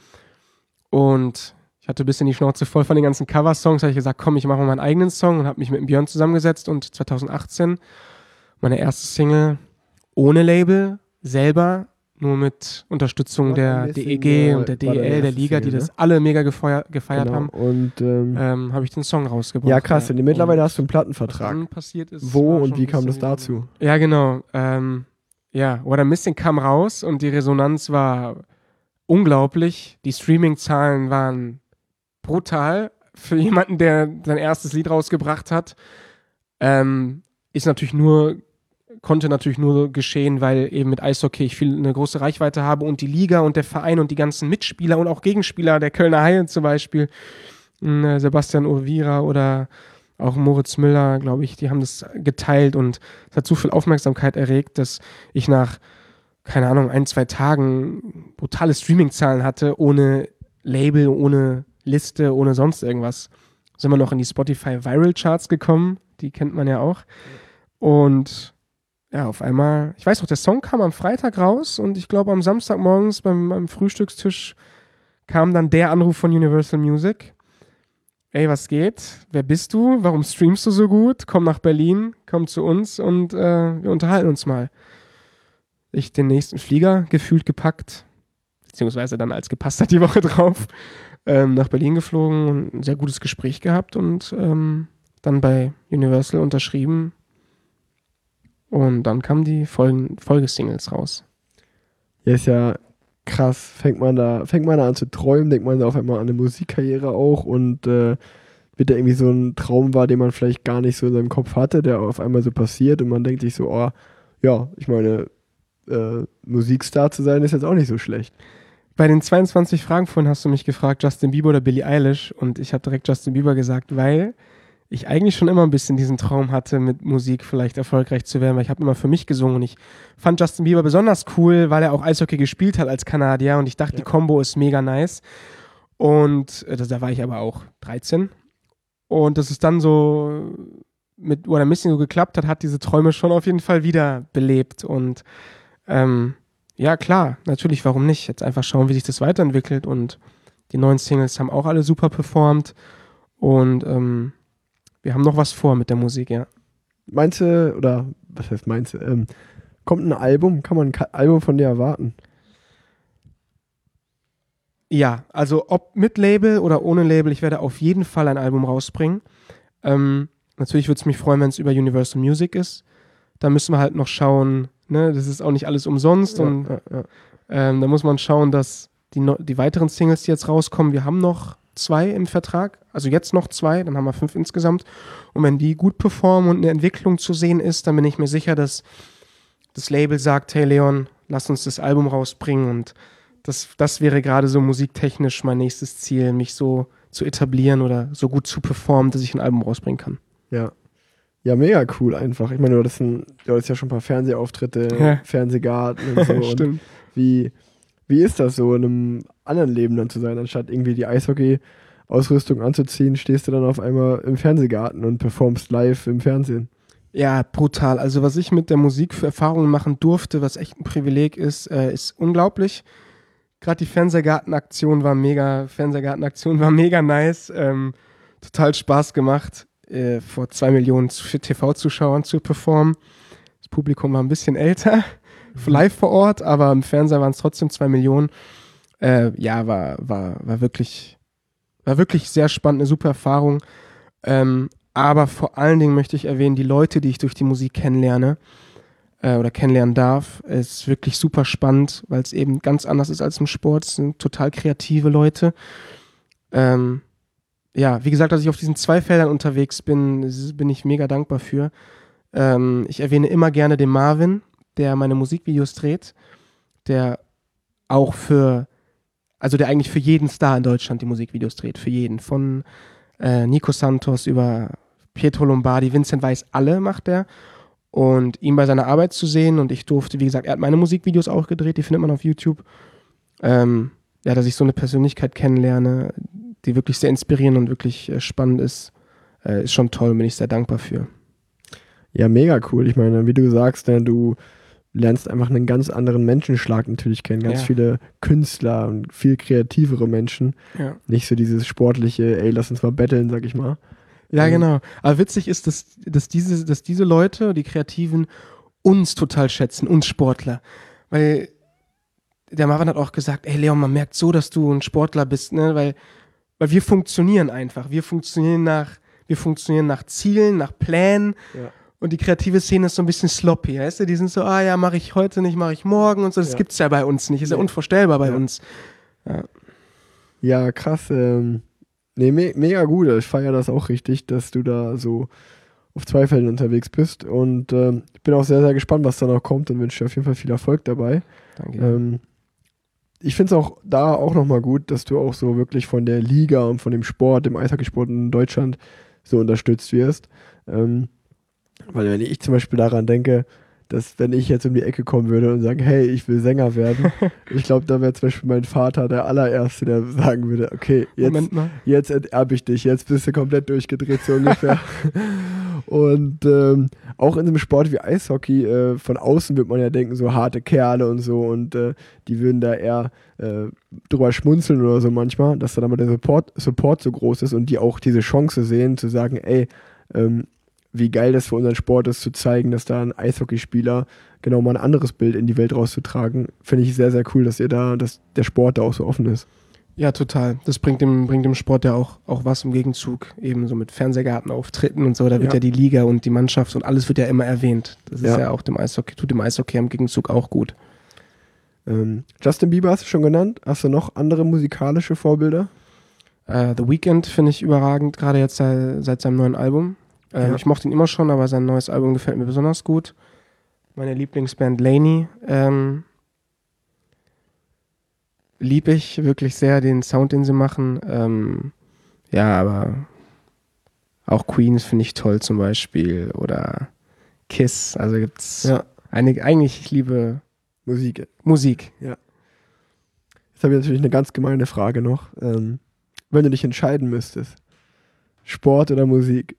und ich hatte ein bisschen die Schnauze voll von den ganzen Coversongs, habe ich gesagt, komm, ich mache mal meinen eigenen Song und habe mich mit dem Björn zusammengesetzt und zwanzig achtzehn meine erste Single ohne Label, selber, nur mit Unterstützung ja, der D E G ja, und der D E L, der Liga, Single, die das ne? alle mega gefeuer, gefeiert genau. haben. Und ähm, ähm, habe ich den Song rausgebracht. Ja, krass, ja. Mittlerweile hast du einen Plattenvertrag. Was passiert ist, wo und wie kam das dazu? Ja, genau. Ähm, ja, What I'm Missing kam raus und die Resonanz war unglaublich. Die Streaming-Zahlen waren brutal für jemanden, der sein erstes Lied rausgebracht hat. Ähm, ist natürlich nur, konnte natürlich nur geschehen, weil eben mit Eishockey ich viel eine große Reichweite habe und die Liga und der Verein und die ganzen Mitspieler und auch Gegenspieler, der Kölner Haie zum Beispiel, äh, Sebastian Urvira oder auch Moritz Müller, glaube ich, die haben das geteilt und es hat so viel Aufmerksamkeit erregt, dass ich nach, keine Ahnung, ein, zwei Tagen brutale Streaming-Zahlen hatte, ohne Label, ohne Liste, ohne sonst irgendwas. Sind wir noch in die Spotify Viral Charts gekommen, die kennt man ja auch. Und ja, auf einmal, ich weiß noch, der Song kam am Freitag raus und ich glaube am Samstagmorgens beim, beim Frühstückstisch kam dann der Anruf von Universal Music. Ey, was geht? Wer bist du? Warum streamst du so gut? Komm nach Berlin, komm zu uns und äh, wir unterhalten uns mal. Ich den nächsten Flieger gefühlt gepackt, beziehungsweise dann als gepasst hat die Woche drauf, ähm, nach Berlin geflogen und ein sehr gutes Gespräch gehabt und ähm, dann bei Universal unterschrieben Und dann kamen die Folgen, Folgesingles raus. Ja, ist ja krass. Fängt man da, fängt man da an zu träumen, denkt man da auf einmal an eine Musikkarriere auch und äh, wird da irgendwie so ein Traum war, den man vielleicht gar nicht so in seinem Kopf hatte, der auf einmal so passiert und man denkt sich so, oh, ja, ich meine, äh, Musikstar zu sein ist jetzt auch nicht so schlecht. Bei den zweiundzwanzig Fragen vorhin hast du mich gefragt, Justin Bieber oder Billie Eilish, und ich habe direkt Justin Bieber gesagt, weil ich eigentlich schon immer ein bisschen diesen Traum hatte, mit Musik vielleicht erfolgreich zu werden, weil ich habe immer für mich gesungen und ich fand Justin Bieber besonders cool, weil er auch Eishockey gespielt hat als Kanadier und ich dachte, ja. Die Kombo ist mega nice. Und äh, da war ich aber auch dreizehn. Und dass es dann so mit What I'm Missing so geklappt hat, hat diese Träume schon auf jeden Fall wieder belebt. Und ähm, ja, klar, natürlich, warum nicht? Jetzt einfach schauen, wie sich das weiterentwickelt. Und die neuen Singles haben auch alle super performt. Und ähm, wir haben noch was vor mit der Musik, ja. Meinst du, oder was heißt meinst du, ähm, kommt ein Album? Kann man ein Ka- Album von dir erwarten? Ja, also ob mit Label oder ohne Label, ich werde auf jeden Fall ein Album rausbringen. Ähm, natürlich würde es mich freuen, wenn es über Universal Music ist. Da müssen wir halt noch schauen, ne, das ist auch nicht alles umsonst. Ja, und ja, ja. Ähm, da muss man schauen, dass die, no- die weiteren Singles, die jetzt rauskommen, wir haben noch zwei im Vertrag, also jetzt noch zwei, dann haben wir fünf insgesamt. Und wenn die gut performen und eine Entwicklung zu sehen ist, dann bin ich mir sicher, dass das Label sagt, hey Leon, lass uns das Album rausbringen. Und das, das wäre gerade so musiktechnisch mein nächstes Ziel, mich so zu etablieren oder so gut zu performen, dass ich ein Album rausbringen kann. Ja. Ja, mega cool einfach. Ich meine, du hattest, ein, du hattest ja schon ein paar Fernsehauftritte, Ja. Fernsehgarten und so. Stimmt. Und wie, wie ist das so, in einem anderen Leben dann zu sein? Anstatt irgendwie die Eishockey-Ausrüstung anzuziehen, stehst du dann auf einmal im Fernsehgarten und performst live im Fernsehen. Ja, brutal. Also was ich mit der Musik für Erfahrungen machen durfte, was echt ein Privileg ist, äh, ist unglaublich. Gerade die Fernsehgartenaktion war mega, Fernsehgartenaktion war mega nice, ähm, total Spaß gemacht, äh, vor zwei Millionen T V-Zuschauern zu performen. Das Publikum war ein bisschen älter, live vor Ort, aber im Fernseher waren es trotzdem zwei Millionen. Äh, ja, war, war, war wirklich, war wirklich sehr spannend, eine super Erfahrung. Ähm, aber vor allen Dingen möchte ich erwähnen, die Leute, die ich durch die Musik kennenlerne äh, oder kennenlernen darf, ist wirklich super spannend, weil es eben ganz anders ist als im Sport. Es sind total kreative Leute. Ähm, ja, wie gesagt, dass ich auf diesen zwei Feldern unterwegs bin, bin ich mega dankbar für. Ähm, ich erwähne immer gerne den Marvin, der meine Musikvideos dreht, der auch für, also der eigentlich für jeden Star in Deutschland die Musikvideos dreht, für jeden. Von äh, Nico Santos über Pietro Lombardi, Vincent Weiss, alle macht er. Und ihn bei seiner Arbeit zu sehen, und ich durfte, wie gesagt, er hat meine Musikvideos auch gedreht, die findet man auf YouTube. Ähm, ja, dass ich so eine Persönlichkeit kennenlerne, die wirklich sehr inspirierend und wirklich äh, spannend ist, äh, ist schon toll, bin ich sehr dankbar für. Ja, mega cool. Ich meine, wie du sagst, ne, du lernst einfach einen ganz anderen Menschenschlag natürlich kennen. Ganz Ja. viele Künstler und viel kreativere Menschen. Ja. Nicht so dieses sportliche, ey, lass uns mal battlen, sag ich mal. Ja, Ähm, genau. Aber witzig ist, dass, dass, diese, dass diese Leute, die Kreativen, uns total schätzen, uns Sportler. Weil der Marvin hat auch gesagt, ey Leon, man merkt so, dass du ein Sportler bist, ne? Weil, weil wir funktionieren einfach. Wir funktionieren nach, wir funktionieren nach Zielen, nach Plänen. Ja. Und die kreative Szene ist so ein bisschen sloppy, weißt du? Die sind so, ah ja, mache ich heute nicht, mache ich morgen und so. Das Ja. gibt's ja bei uns nicht. Ist ja Nee. unvorstellbar bei Ja. uns. Ja. Ja, krass. Ähm, nee, me- mega gut. Ich feiere das auch richtig, dass du da so auf zwei Feldern unterwegs bist. Und ähm, ich bin auch sehr, sehr gespannt, was da noch kommt und wünsche dir auf jeden Fall viel Erfolg dabei. Danke. Ähm, ich finde es auch da auch nochmal gut, dass du auch so wirklich von der Liga und von dem Sport, dem Eishockeysport in Deutschland so unterstützt wirst. Ähm, weil wenn ich zum Beispiel daran denke, dass wenn ich jetzt um die Ecke kommen würde und sagen, hey, ich will Sänger werden, ich glaube, da wäre zum Beispiel mein Vater der allererste, der sagen würde, okay, jetzt, Moment mal. jetzt enterbe ich dich, jetzt bist du komplett durchgedreht so ungefähr. Und ähm, auch in einem Sport wie Eishockey, äh, von außen wird man ja denken, so harte Kerle und so, und äh, die würden da eher äh, drüber schmunzeln oder so manchmal, dass dann aber der Support, Support so groß ist und die auch diese Chance sehen, zu sagen, ey, ähm, wie geil das für unseren Sport ist, zu zeigen, dass da ein Eishockeyspieler genau mal ein anderes Bild in die Welt rauszutragen, finde ich sehr, sehr cool, dass ihr da, dass der Sport da auch so offen ist. Ja, total. Das bringt dem, bringt dem Sport ja auch, auch was im Gegenzug. Eben so mit Fernsehgartenauftritten und so. Da wird ja. ja die Liga und die Mannschaft und alles wird ja immer erwähnt. Das ist ja, ja auch dem Eishockey, tut dem Eishockey im Gegenzug auch gut. Ähm, Justin Bieber hast du schon genannt. Hast du noch andere musikalische Vorbilder? Uh, The Weeknd finde ich überragend, gerade jetzt seit, seit seinem neuen Album. Ähm, ja. Ich mochte ihn immer schon, aber sein neues Album gefällt mir besonders gut. Meine Lieblingsband Laney. Ähm, lieb ich wirklich sehr, den Sound, den sie machen. Ähm, ja, aber auch Queens finde ich toll zum Beispiel. Oder Kiss. Also gibt es ja. einige, eigentlich, ich liebe Musik. Musik. Ja. Jetzt habe ich natürlich eine ganz gemeine Frage noch. Ähm, wenn du dich entscheiden müsstest, Sport oder Musik?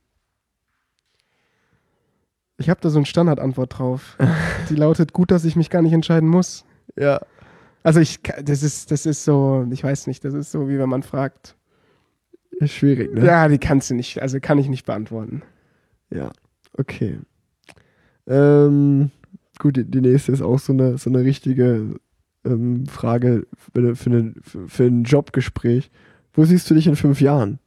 Ich habe da so eine Standardantwort drauf. Die lautet, gut, dass ich mich gar nicht entscheiden muss. Ja. Also ich, das ist, das ist so, ich weiß nicht, das ist so, wie wenn man fragt. Ist schwierig, ne? Ja, die kannst du nicht, also kann ich nicht beantworten. Ja, okay. Ähm, gut, die, die nächste ist auch so eine, so eine richtige ähm, Frage für, für, eine, für, für ein Jobgespräch. Wo siehst du dich in fünf Jahren?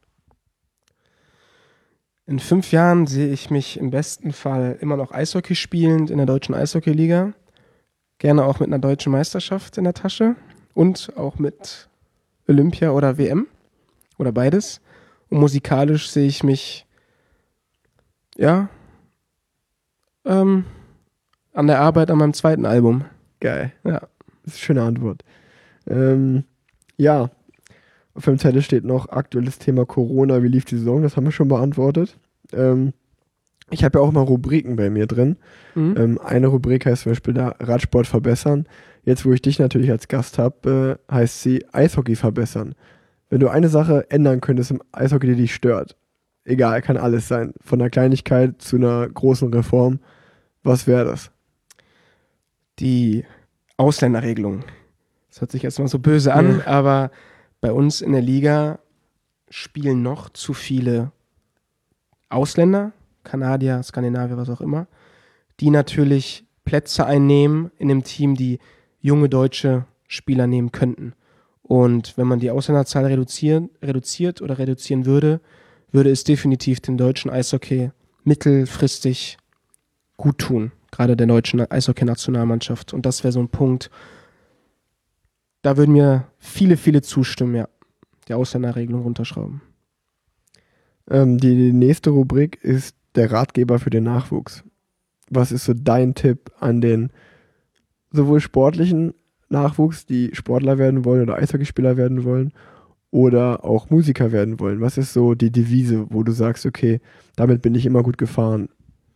In fünf Jahren sehe ich mich im besten Fall immer noch Eishockey spielend in der deutschen Eishockey-Liga. Gerne auch mit einer deutschen Meisterschaft in der Tasche und auch mit Olympia oder W M oder beides. Und musikalisch sehe ich mich, ja, ähm, an der Arbeit an meinem zweiten Album. Geil. Ja. Das ist eine schöne Antwort. Ähm, ja, auf dem Zettel steht noch aktuelles Thema Corona. Wie lief die Saison? Das haben wir schon beantwortet. Ähm, ich habe ja auch mal Rubriken bei mir drin. Mhm. Ähm, eine Rubrik heißt zum Beispiel da Radsport verbessern. Jetzt, wo ich dich natürlich als Gast habe, äh, heißt sie Eishockey verbessern. Wenn du eine Sache ändern könntest im Eishockey, die dich stört, egal, kann alles sein, von einer Kleinigkeit zu einer großen Reform, was wäre das? Die Ausländerregelung. Das hört sich jetzt mal so böse an, ja. aber bei uns in der Liga spielen noch zu viele Ausländer, Kanadier, Skandinavier, was auch immer, die natürlich Plätze einnehmen in dem Team, die junge deutsche Spieler nehmen könnten. Und wenn man die Ausländerzahl reduzieren, reduziert oder reduzieren würde, würde es definitiv dem deutschen Eishockey mittelfristig gut tun, gerade der deutschen Eishockey-Nationalmannschaft. Und das wäre so ein Punkt, da würden mir viele, viele zustimmen, ja. Die Ausländerregelung runterschrauben. Ähm, die, die nächste Rubrik ist der Ratgeber für den Nachwuchs. Was ist so dein Tipp an den sowohl sportlichen Nachwuchs, die Sportler werden wollen oder Eishockeyspieler werden wollen, oder auch Musiker werden wollen? Was ist so die Devise, wo du sagst, okay, damit bin ich immer gut gefahren?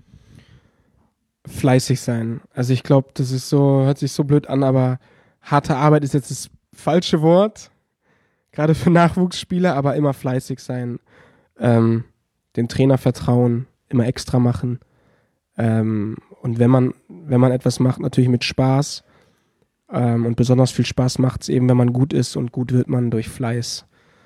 Fleißig sein. Also ich glaube, das ist so, hört sich so blöd an, aber harte Arbeit ist jetzt das falsche Wort, gerade für Nachwuchsspieler, aber immer fleißig sein, ähm, dem Trainer vertrauen, immer extra machen ähm, und wenn man, wenn man etwas macht, natürlich mit Spaß ähm, und besonders viel Spaß macht es eben, wenn man gut ist und gut wird man durch Fleiß.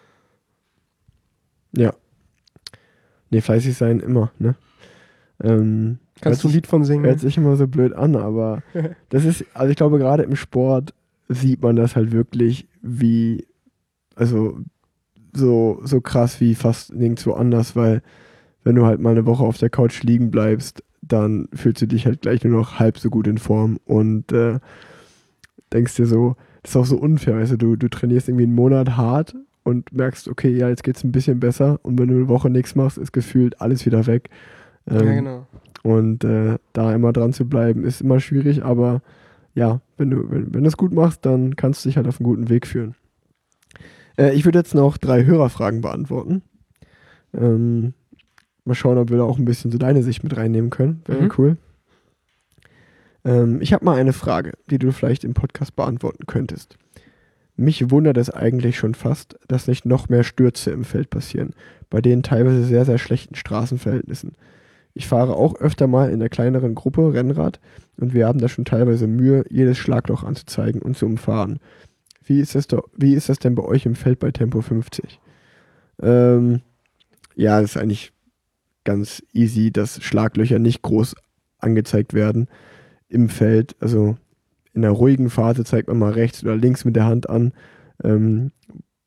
Ja. Nee, fleißig sein immer, ne? Ähm, Kannst du ein Lied von singen? Hört sich immer so blöd an, aber das ist, also ich glaube, gerade im Sport sieht man das halt wirklich wie, also so, so krass wie fast nirgendwo anders, weil wenn du halt mal eine Woche auf der Couch liegen bleibst, dann fühlst du dich halt gleich nur noch halb so gut in Form und äh, denkst dir so, das ist auch so unfair, weißt du, du, du trainierst irgendwie einen Monat hart und merkst, okay, ja, jetzt geht's ein bisschen besser und wenn du eine Woche nichts machst, ist gefühlt alles wieder weg. Ähm, ja, genau. Und äh, da immer dran zu bleiben, ist immer schwierig, aber ja, wenn du wenn, wenn du es gut machst, dann kannst du dich halt auf einen guten Weg führen. Äh, ich würde jetzt noch drei Hörerfragen beantworten. Ähm, mal schauen, ob wir da auch ein bisschen so deine Sicht mit reinnehmen können. Wäre mhm. cool. Ähm, ich habe mal eine Frage, die du vielleicht im Podcast beantworten könntest. Mich wundert es eigentlich schon fast, dass nicht noch mehr Stürze im Feld passieren, bei den teilweise sehr, sehr schlechten Straßenverhältnissen. Ich fahre auch öfter mal in der kleineren Gruppe Rennrad und wir haben da schon teilweise Mühe, jedes Schlagloch anzuzeigen und zu umfahren. Wie ist das, do- wie ist das denn bei euch im Feld bei Tempo fünfzig? Ähm, ja, das ist eigentlich ganz easy, dass Schlaglöcher nicht groß angezeigt werden im Feld. Also in einer ruhigen Phase zeigt man mal rechts oder links mit der Hand an. Ähm,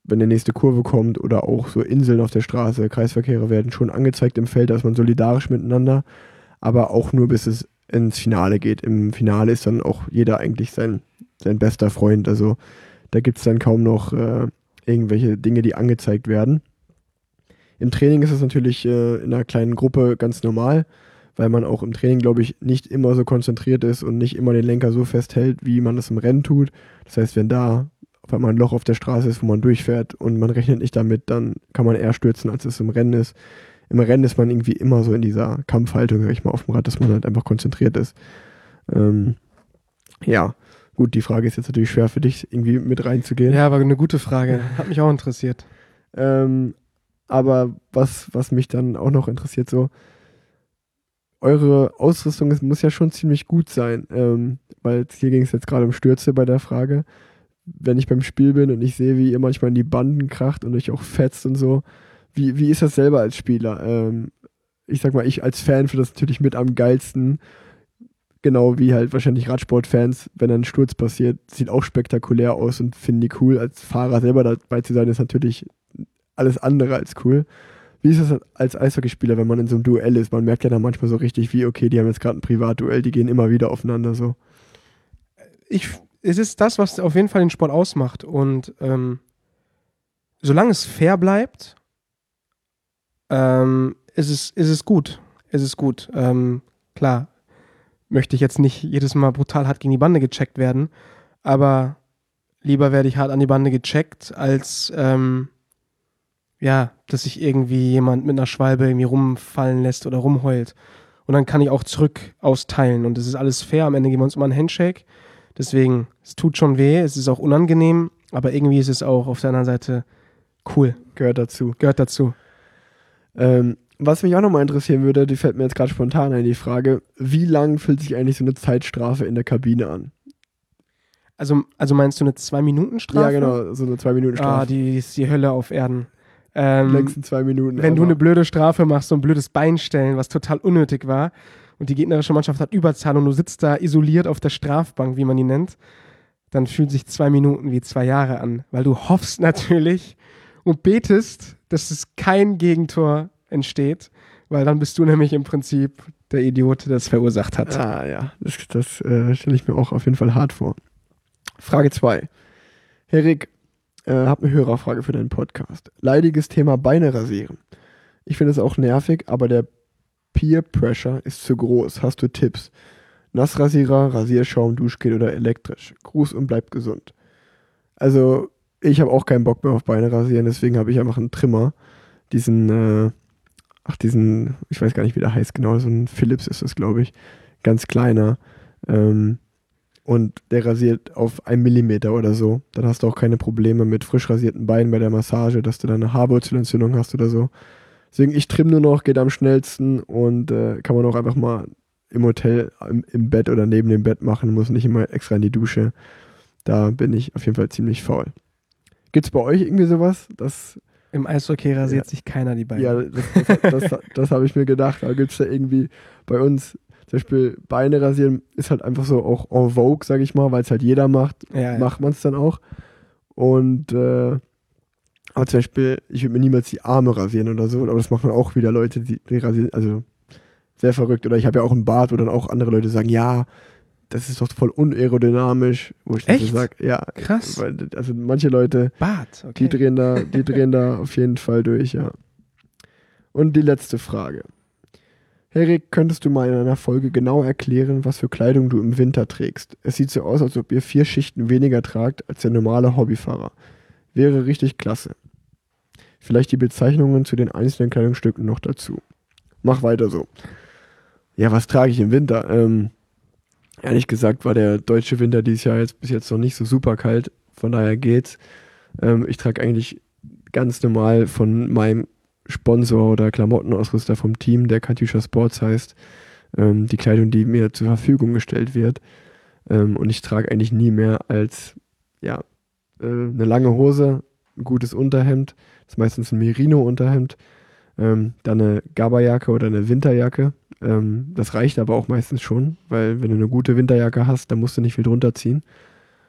wenn die nächste Kurve kommt oder auch so Inseln auf der Straße, Kreisverkehre werden schon angezeigt im Feld, da ist man solidarisch miteinander, aber auch nur bis es ins Finale geht. Im Finale ist dann auch jeder eigentlich sein, sein bester Freund, also da gibt es dann kaum noch äh, irgendwelche Dinge, die angezeigt werden. Im Training ist es natürlich äh, in einer kleinen Gruppe ganz normal, weil man auch im Training, glaube ich, nicht immer so konzentriert ist und nicht immer den Lenker so festhält, wie man das im Rennen tut. Das heißt, wenn da auf einmal ein Loch auf der Straße ist, wo man durchfährt und man rechnet nicht damit, dann kann man eher stürzen, als es im Rennen ist. Im Rennen ist man irgendwie immer so in dieser Kampfhaltung, sag ich mal, auf dem Rad, dass man halt einfach konzentriert ist. Ähm, ja, gut, die Frage ist jetzt natürlich schwer für dich, irgendwie mit reinzugehen. Ja, aber eine gute Frage. Hat mich auch interessiert. Ähm, aber was, was mich dann auch noch interessiert, so, eure Ausrüstung ist, muss ja schon ziemlich gut sein, ähm, weil hier ging es jetzt gerade um Stürze bei der Frage. Wenn ich beim Spiel bin und ich sehe, wie ihr manchmal in die Banden kracht und euch auch fetzt und so, wie, wie ist das selber als Spieler? Ähm, ich sag mal, ich als Fan finde das natürlich mit am geilsten, genau wie halt wahrscheinlich Radsportfans, wenn ein Sturz passiert, sieht auch spektakulär aus und finden die cool. Als Fahrer selber dabei zu sein, ist natürlich alles andere als cool. Wie ist das als Eishockeyspieler, wenn man in so einem Duell ist? Man merkt ja dann manchmal so richtig, wie, okay, die haben jetzt gerade ein Privatduell, die gehen immer wieder aufeinander so. Ich, es ist das, was auf jeden Fall den Sport ausmacht. Und ähm, solange es fair bleibt, ähm, ist, es, ist es gut. Ist es gut. Ähm, klar, möchte ich jetzt nicht jedes Mal brutal hart gegen die Bande gecheckt werden, aber lieber werde ich hart an die Bande gecheckt, als ähm, ja, dass sich irgendwie jemand mit einer Schwalbe irgendwie rumfallen lässt oder rumheult. Und dann kann ich auch zurück austeilen. Und es ist alles fair. Am Ende geben wir uns immer einen Handshake. Deswegen, es tut schon weh, es ist auch unangenehm, aber irgendwie ist es auch auf der anderen Seite cool. Gehört dazu. Gehört dazu. Ähm, was mich auch nochmal interessieren würde, die fällt mir jetzt gerade spontan ein, die Frage, wie lang fühlt sich eigentlich so eine Zeitstrafe in der Kabine an? Also, also meinst du eine Zwei-Minuten-Strafe? Ja, genau, so eine Zwei-Minuten-Strafe. Ah, die ist die Hölle auf Erden. Ähm, Die längsten zwei Minuten. wenn du ever. eine blöde Strafe machst, so ein blödes Beinstellen, was total unnötig war, und die gegnerische Mannschaft hat Überzahl und du sitzt da isoliert auf der Strafbank, wie man die nennt, dann fühlen sich zwei Minuten wie zwei Jahre an, weil du hoffst natürlich und betest, dass es kein Gegentor entsteht, weil dann bist du nämlich im Prinzip der Idiot, der es verursacht hat. Ah ja, das, das äh, stelle ich mir auch auf jeden Fall hart vor. Frage zwei. Herr Rick, äh, hab eine Hörerfrage für deinen Podcast. Leidiges Thema Beine rasieren. Ich finde es auch nervig, aber der Peer Pressure ist zu groß. Hast du Tipps? Nassrasierer, Rasierschaum, Duschgel oder elektrisch? Gruß und bleib gesund. Also, ich habe auch keinen Bock mehr auf Beine rasieren, deswegen habe ich einfach einen Trimmer. Diesen, äh, ach, diesen, ich weiß gar nicht, wie der heißt genau, so ein Philips ist das, glaube ich. Ganz kleiner. Ähm, und der rasiert auf einen Millimeter oder so. Dann hast du auch keine Probleme mit frisch rasierten Beinen bei der Massage, dass du da eine Haarwurzelentzündung hast oder so. Deswegen, ich trimm nur noch, geht am schnellsten und äh, kann man auch einfach mal im Hotel, im, im Bett oder neben dem Bett machen, muss nicht immer extra in die Dusche. Da bin ich auf jeden Fall ziemlich faul. Gibt's bei euch irgendwie sowas? Das, Im Eishockey rasiert Ja. sich keiner die Beine. ja, das, das, das, das, das habe ich mir gedacht. Da gibt's da irgendwie bei uns, zum Beispiel Beine rasieren ist halt einfach so auch en vogue, sag ich mal, weil es halt jeder macht, Ja, ja. macht man es dann auch. Und äh, aber zum Beispiel, ich würde mir niemals die Arme rasieren oder so, aber das machen auch wieder Leute, die, die rasieren, also sehr verrückt. Oder ich habe ja auch einen Bart, wo dann auch andere Leute sagen, ja, das ist doch voll unaerodynamisch. Wo ich dann Echt? so sage, ja. Krass. Weil, also manche Leute, Bart, die okay. drehen da, die drehen da auf jeden Fall durch, ja. Und die letzte Frage. Erik, könntest du mal in einer Folge genau erklären, was für Kleidung du im Winter trägst? Es sieht so aus, als ob ihr vier Schichten weniger tragt als der normale Hobbyfahrer. Wäre richtig klasse. Vielleicht die Bezeichnungen zu den einzelnen Kleidungsstücken noch dazu. Mach weiter so. Ja, was trage ich im Winter? Ähm, ehrlich gesagt war der deutsche Winter dieses Jahr jetzt bis jetzt noch nicht so super kalt. Von daher geht's. Ähm, ich trage eigentlich ganz normal von meinem Sponsor oder Klamottenausrüster vom Team, der Katusha Sports heißt, ähm, die Kleidung, die mir zur Verfügung gestellt wird. Ähm, und ich trage eigentlich nie mehr als ja, äh, eine lange Hose, ein gutes Unterhemd, das ist meistens ein Merino-Unterhemd, ähm, dann eine Gabba-Jacke oder eine Winterjacke. Ähm, das reicht aber auch meistens schon, weil wenn du eine gute Winterjacke hast, dann musst du nicht viel drunter ziehen.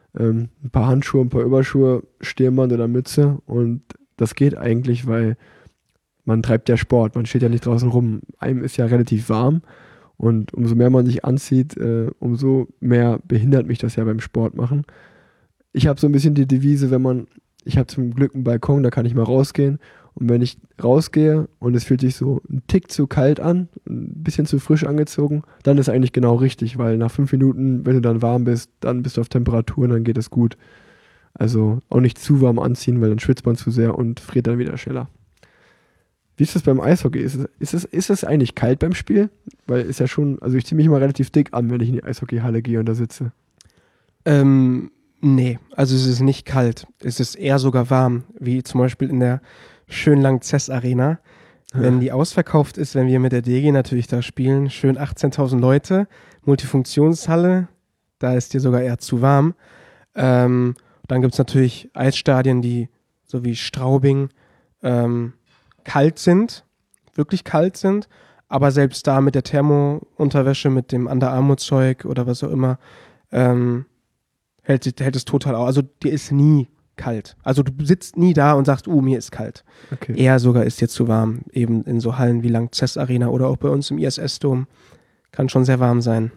ähm, ein paar Handschuhe, ein paar Überschuhe, Stirnband oder Mütze und das geht eigentlich, weil man treibt ja Sport, man steht ja nicht draußen rum. Einem ist ja relativ warm und umso mehr man sich anzieht, äh, umso mehr behindert mich das ja beim Sport machen. Ich habe so ein bisschen die Devise, wenn man, ich habe zum Glück einen Balkon, da kann ich mal rausgehen und wenn ich rausgehe und es fühlt sich so ein Tick zu kalt an, ein bisschen zu frisch angezogen, dann ist eigentlich genau richtig, weil nach fünf Minuten, wenn du dann warm bist, dann bist du auf Temperatur und dann geht es gut. Also auch nicht zu warm anziehen, weil dann schwitzt man zu sehr und friert dann wieder schneller. Wie ist das beim Eishockey? Ist es, ist, es, ist es eigentlich kalt beim Spiel? Weil ist ja schon, also ich ziehe mich immer relativ dick an, wenn ich in die Eishockeyhalle gehe und da sitze. Ähm, nee, also es ist nicht kalt. Es ist eher sogar warm, wie zum Beispiel in der schön Langzess Arena. Ja. Wenn die ausverkauft ist, wenn wir mit der D G natürlich da spielen, schön achtzehntausend Leute, Multifunktionshalle, da ist dir sogar eher zu warm. Ähm, dann gibt es natürlich Eisstadien, die so wie Straubing, ähm, kalt sind, wirklich kalt sind, aber selbst da mit der Thermo-Unterwäsche, mit dem Underarmour-Zeug oder was auch immer, ähm, hält, hält es total auf. Also dir ist nie kalt. Also du sitzt nie da und sagst, uh, mir ist kalt. Okay. Eher sogar ist dir zu warm. Eben in so Hallen wie Langzess Arena oder auch bei uns im I S S-Dom kann schon sehr warm sein.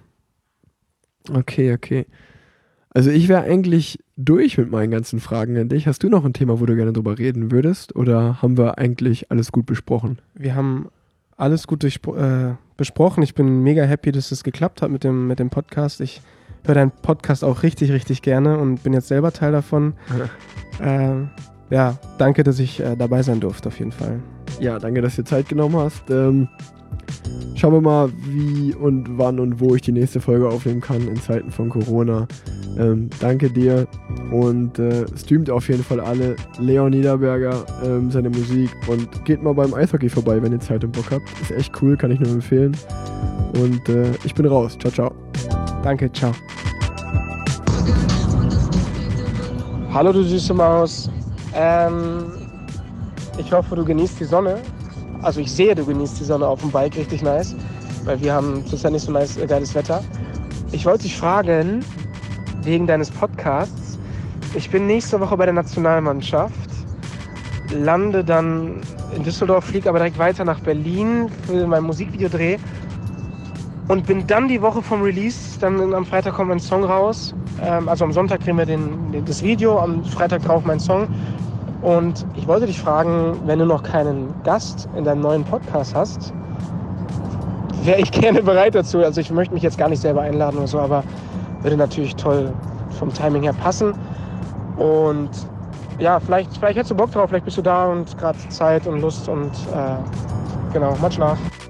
Okay, okay. Also ich wäre eigentlich durch mit meinen ganzen Fragen an dich. Hast du noch ein Thema, wo du gerne drüber reden würdest? Oder haben wir eigentlich alles gut besprochen? Wir haben alles gut durchspro- äh, besprochen. Ich bin mega happy, dass es geklappt hat mit dem, mit dem Podcast. Ich höre deinen Podcast auch richtig, richtig gerne und bin jetzt selber Teil davon. äh, ja, danke, dass ich äh, dabei sein durfte, auf jeden Fall. Ja, danke, dass du dir Zeit genommen hast. Ähm, schauen wir mal, wie und wann und wo ich die nächste Folge aufnehmen kann in Zeiten von Corona. Ähm, danke dir und äh, streamt auf jeden Fall alle Leon Niederberger, ähm, seine Musik und geht mal beim Eishockey vorbei, wenn ihr Zeit und Bock habt. Ist echt cool, kann ich nur empfehlen. Und äh, ich bin raus. Ciao, ciao. Danke, ciao. Hallo, du süße Maus. Ähm, ich hoffe, du genießt die Sonne. Also ich sehe, du genießt die Sonne auf dem Bike, richtig nice, weil wir haben zurzeit nicht so nice, äh, geiles Wetter. Ich wollte dich fragen, wegen deines Podcasts, ich bin nächste Woche bei der Nationalmannschaft, lande dann in Düsseldorf, fliege aber direkt weiter nach Berlin für mein Musikvideodreh und bin dann die Woche vom Release, dann am Freitag kommt mein Song raus, ähm, also am Sonntag drehen wir den, den, das Video, am Freitag drauf mein Song. Und ich wollte dich fragen, wenn du noch keinen Gast in deinem neuen Podcast hast, wäre ich gerne bereit dazu. Also ich möchte mich jetzt gar nicht selber einladen oder so, aber würde natürlich toll vom Timing her passen. Und ja, vielleicht, vielleicht hättest du Bock drauf, vielleicht bist du da und gerade Zeit und Lust und äh, genau, much love.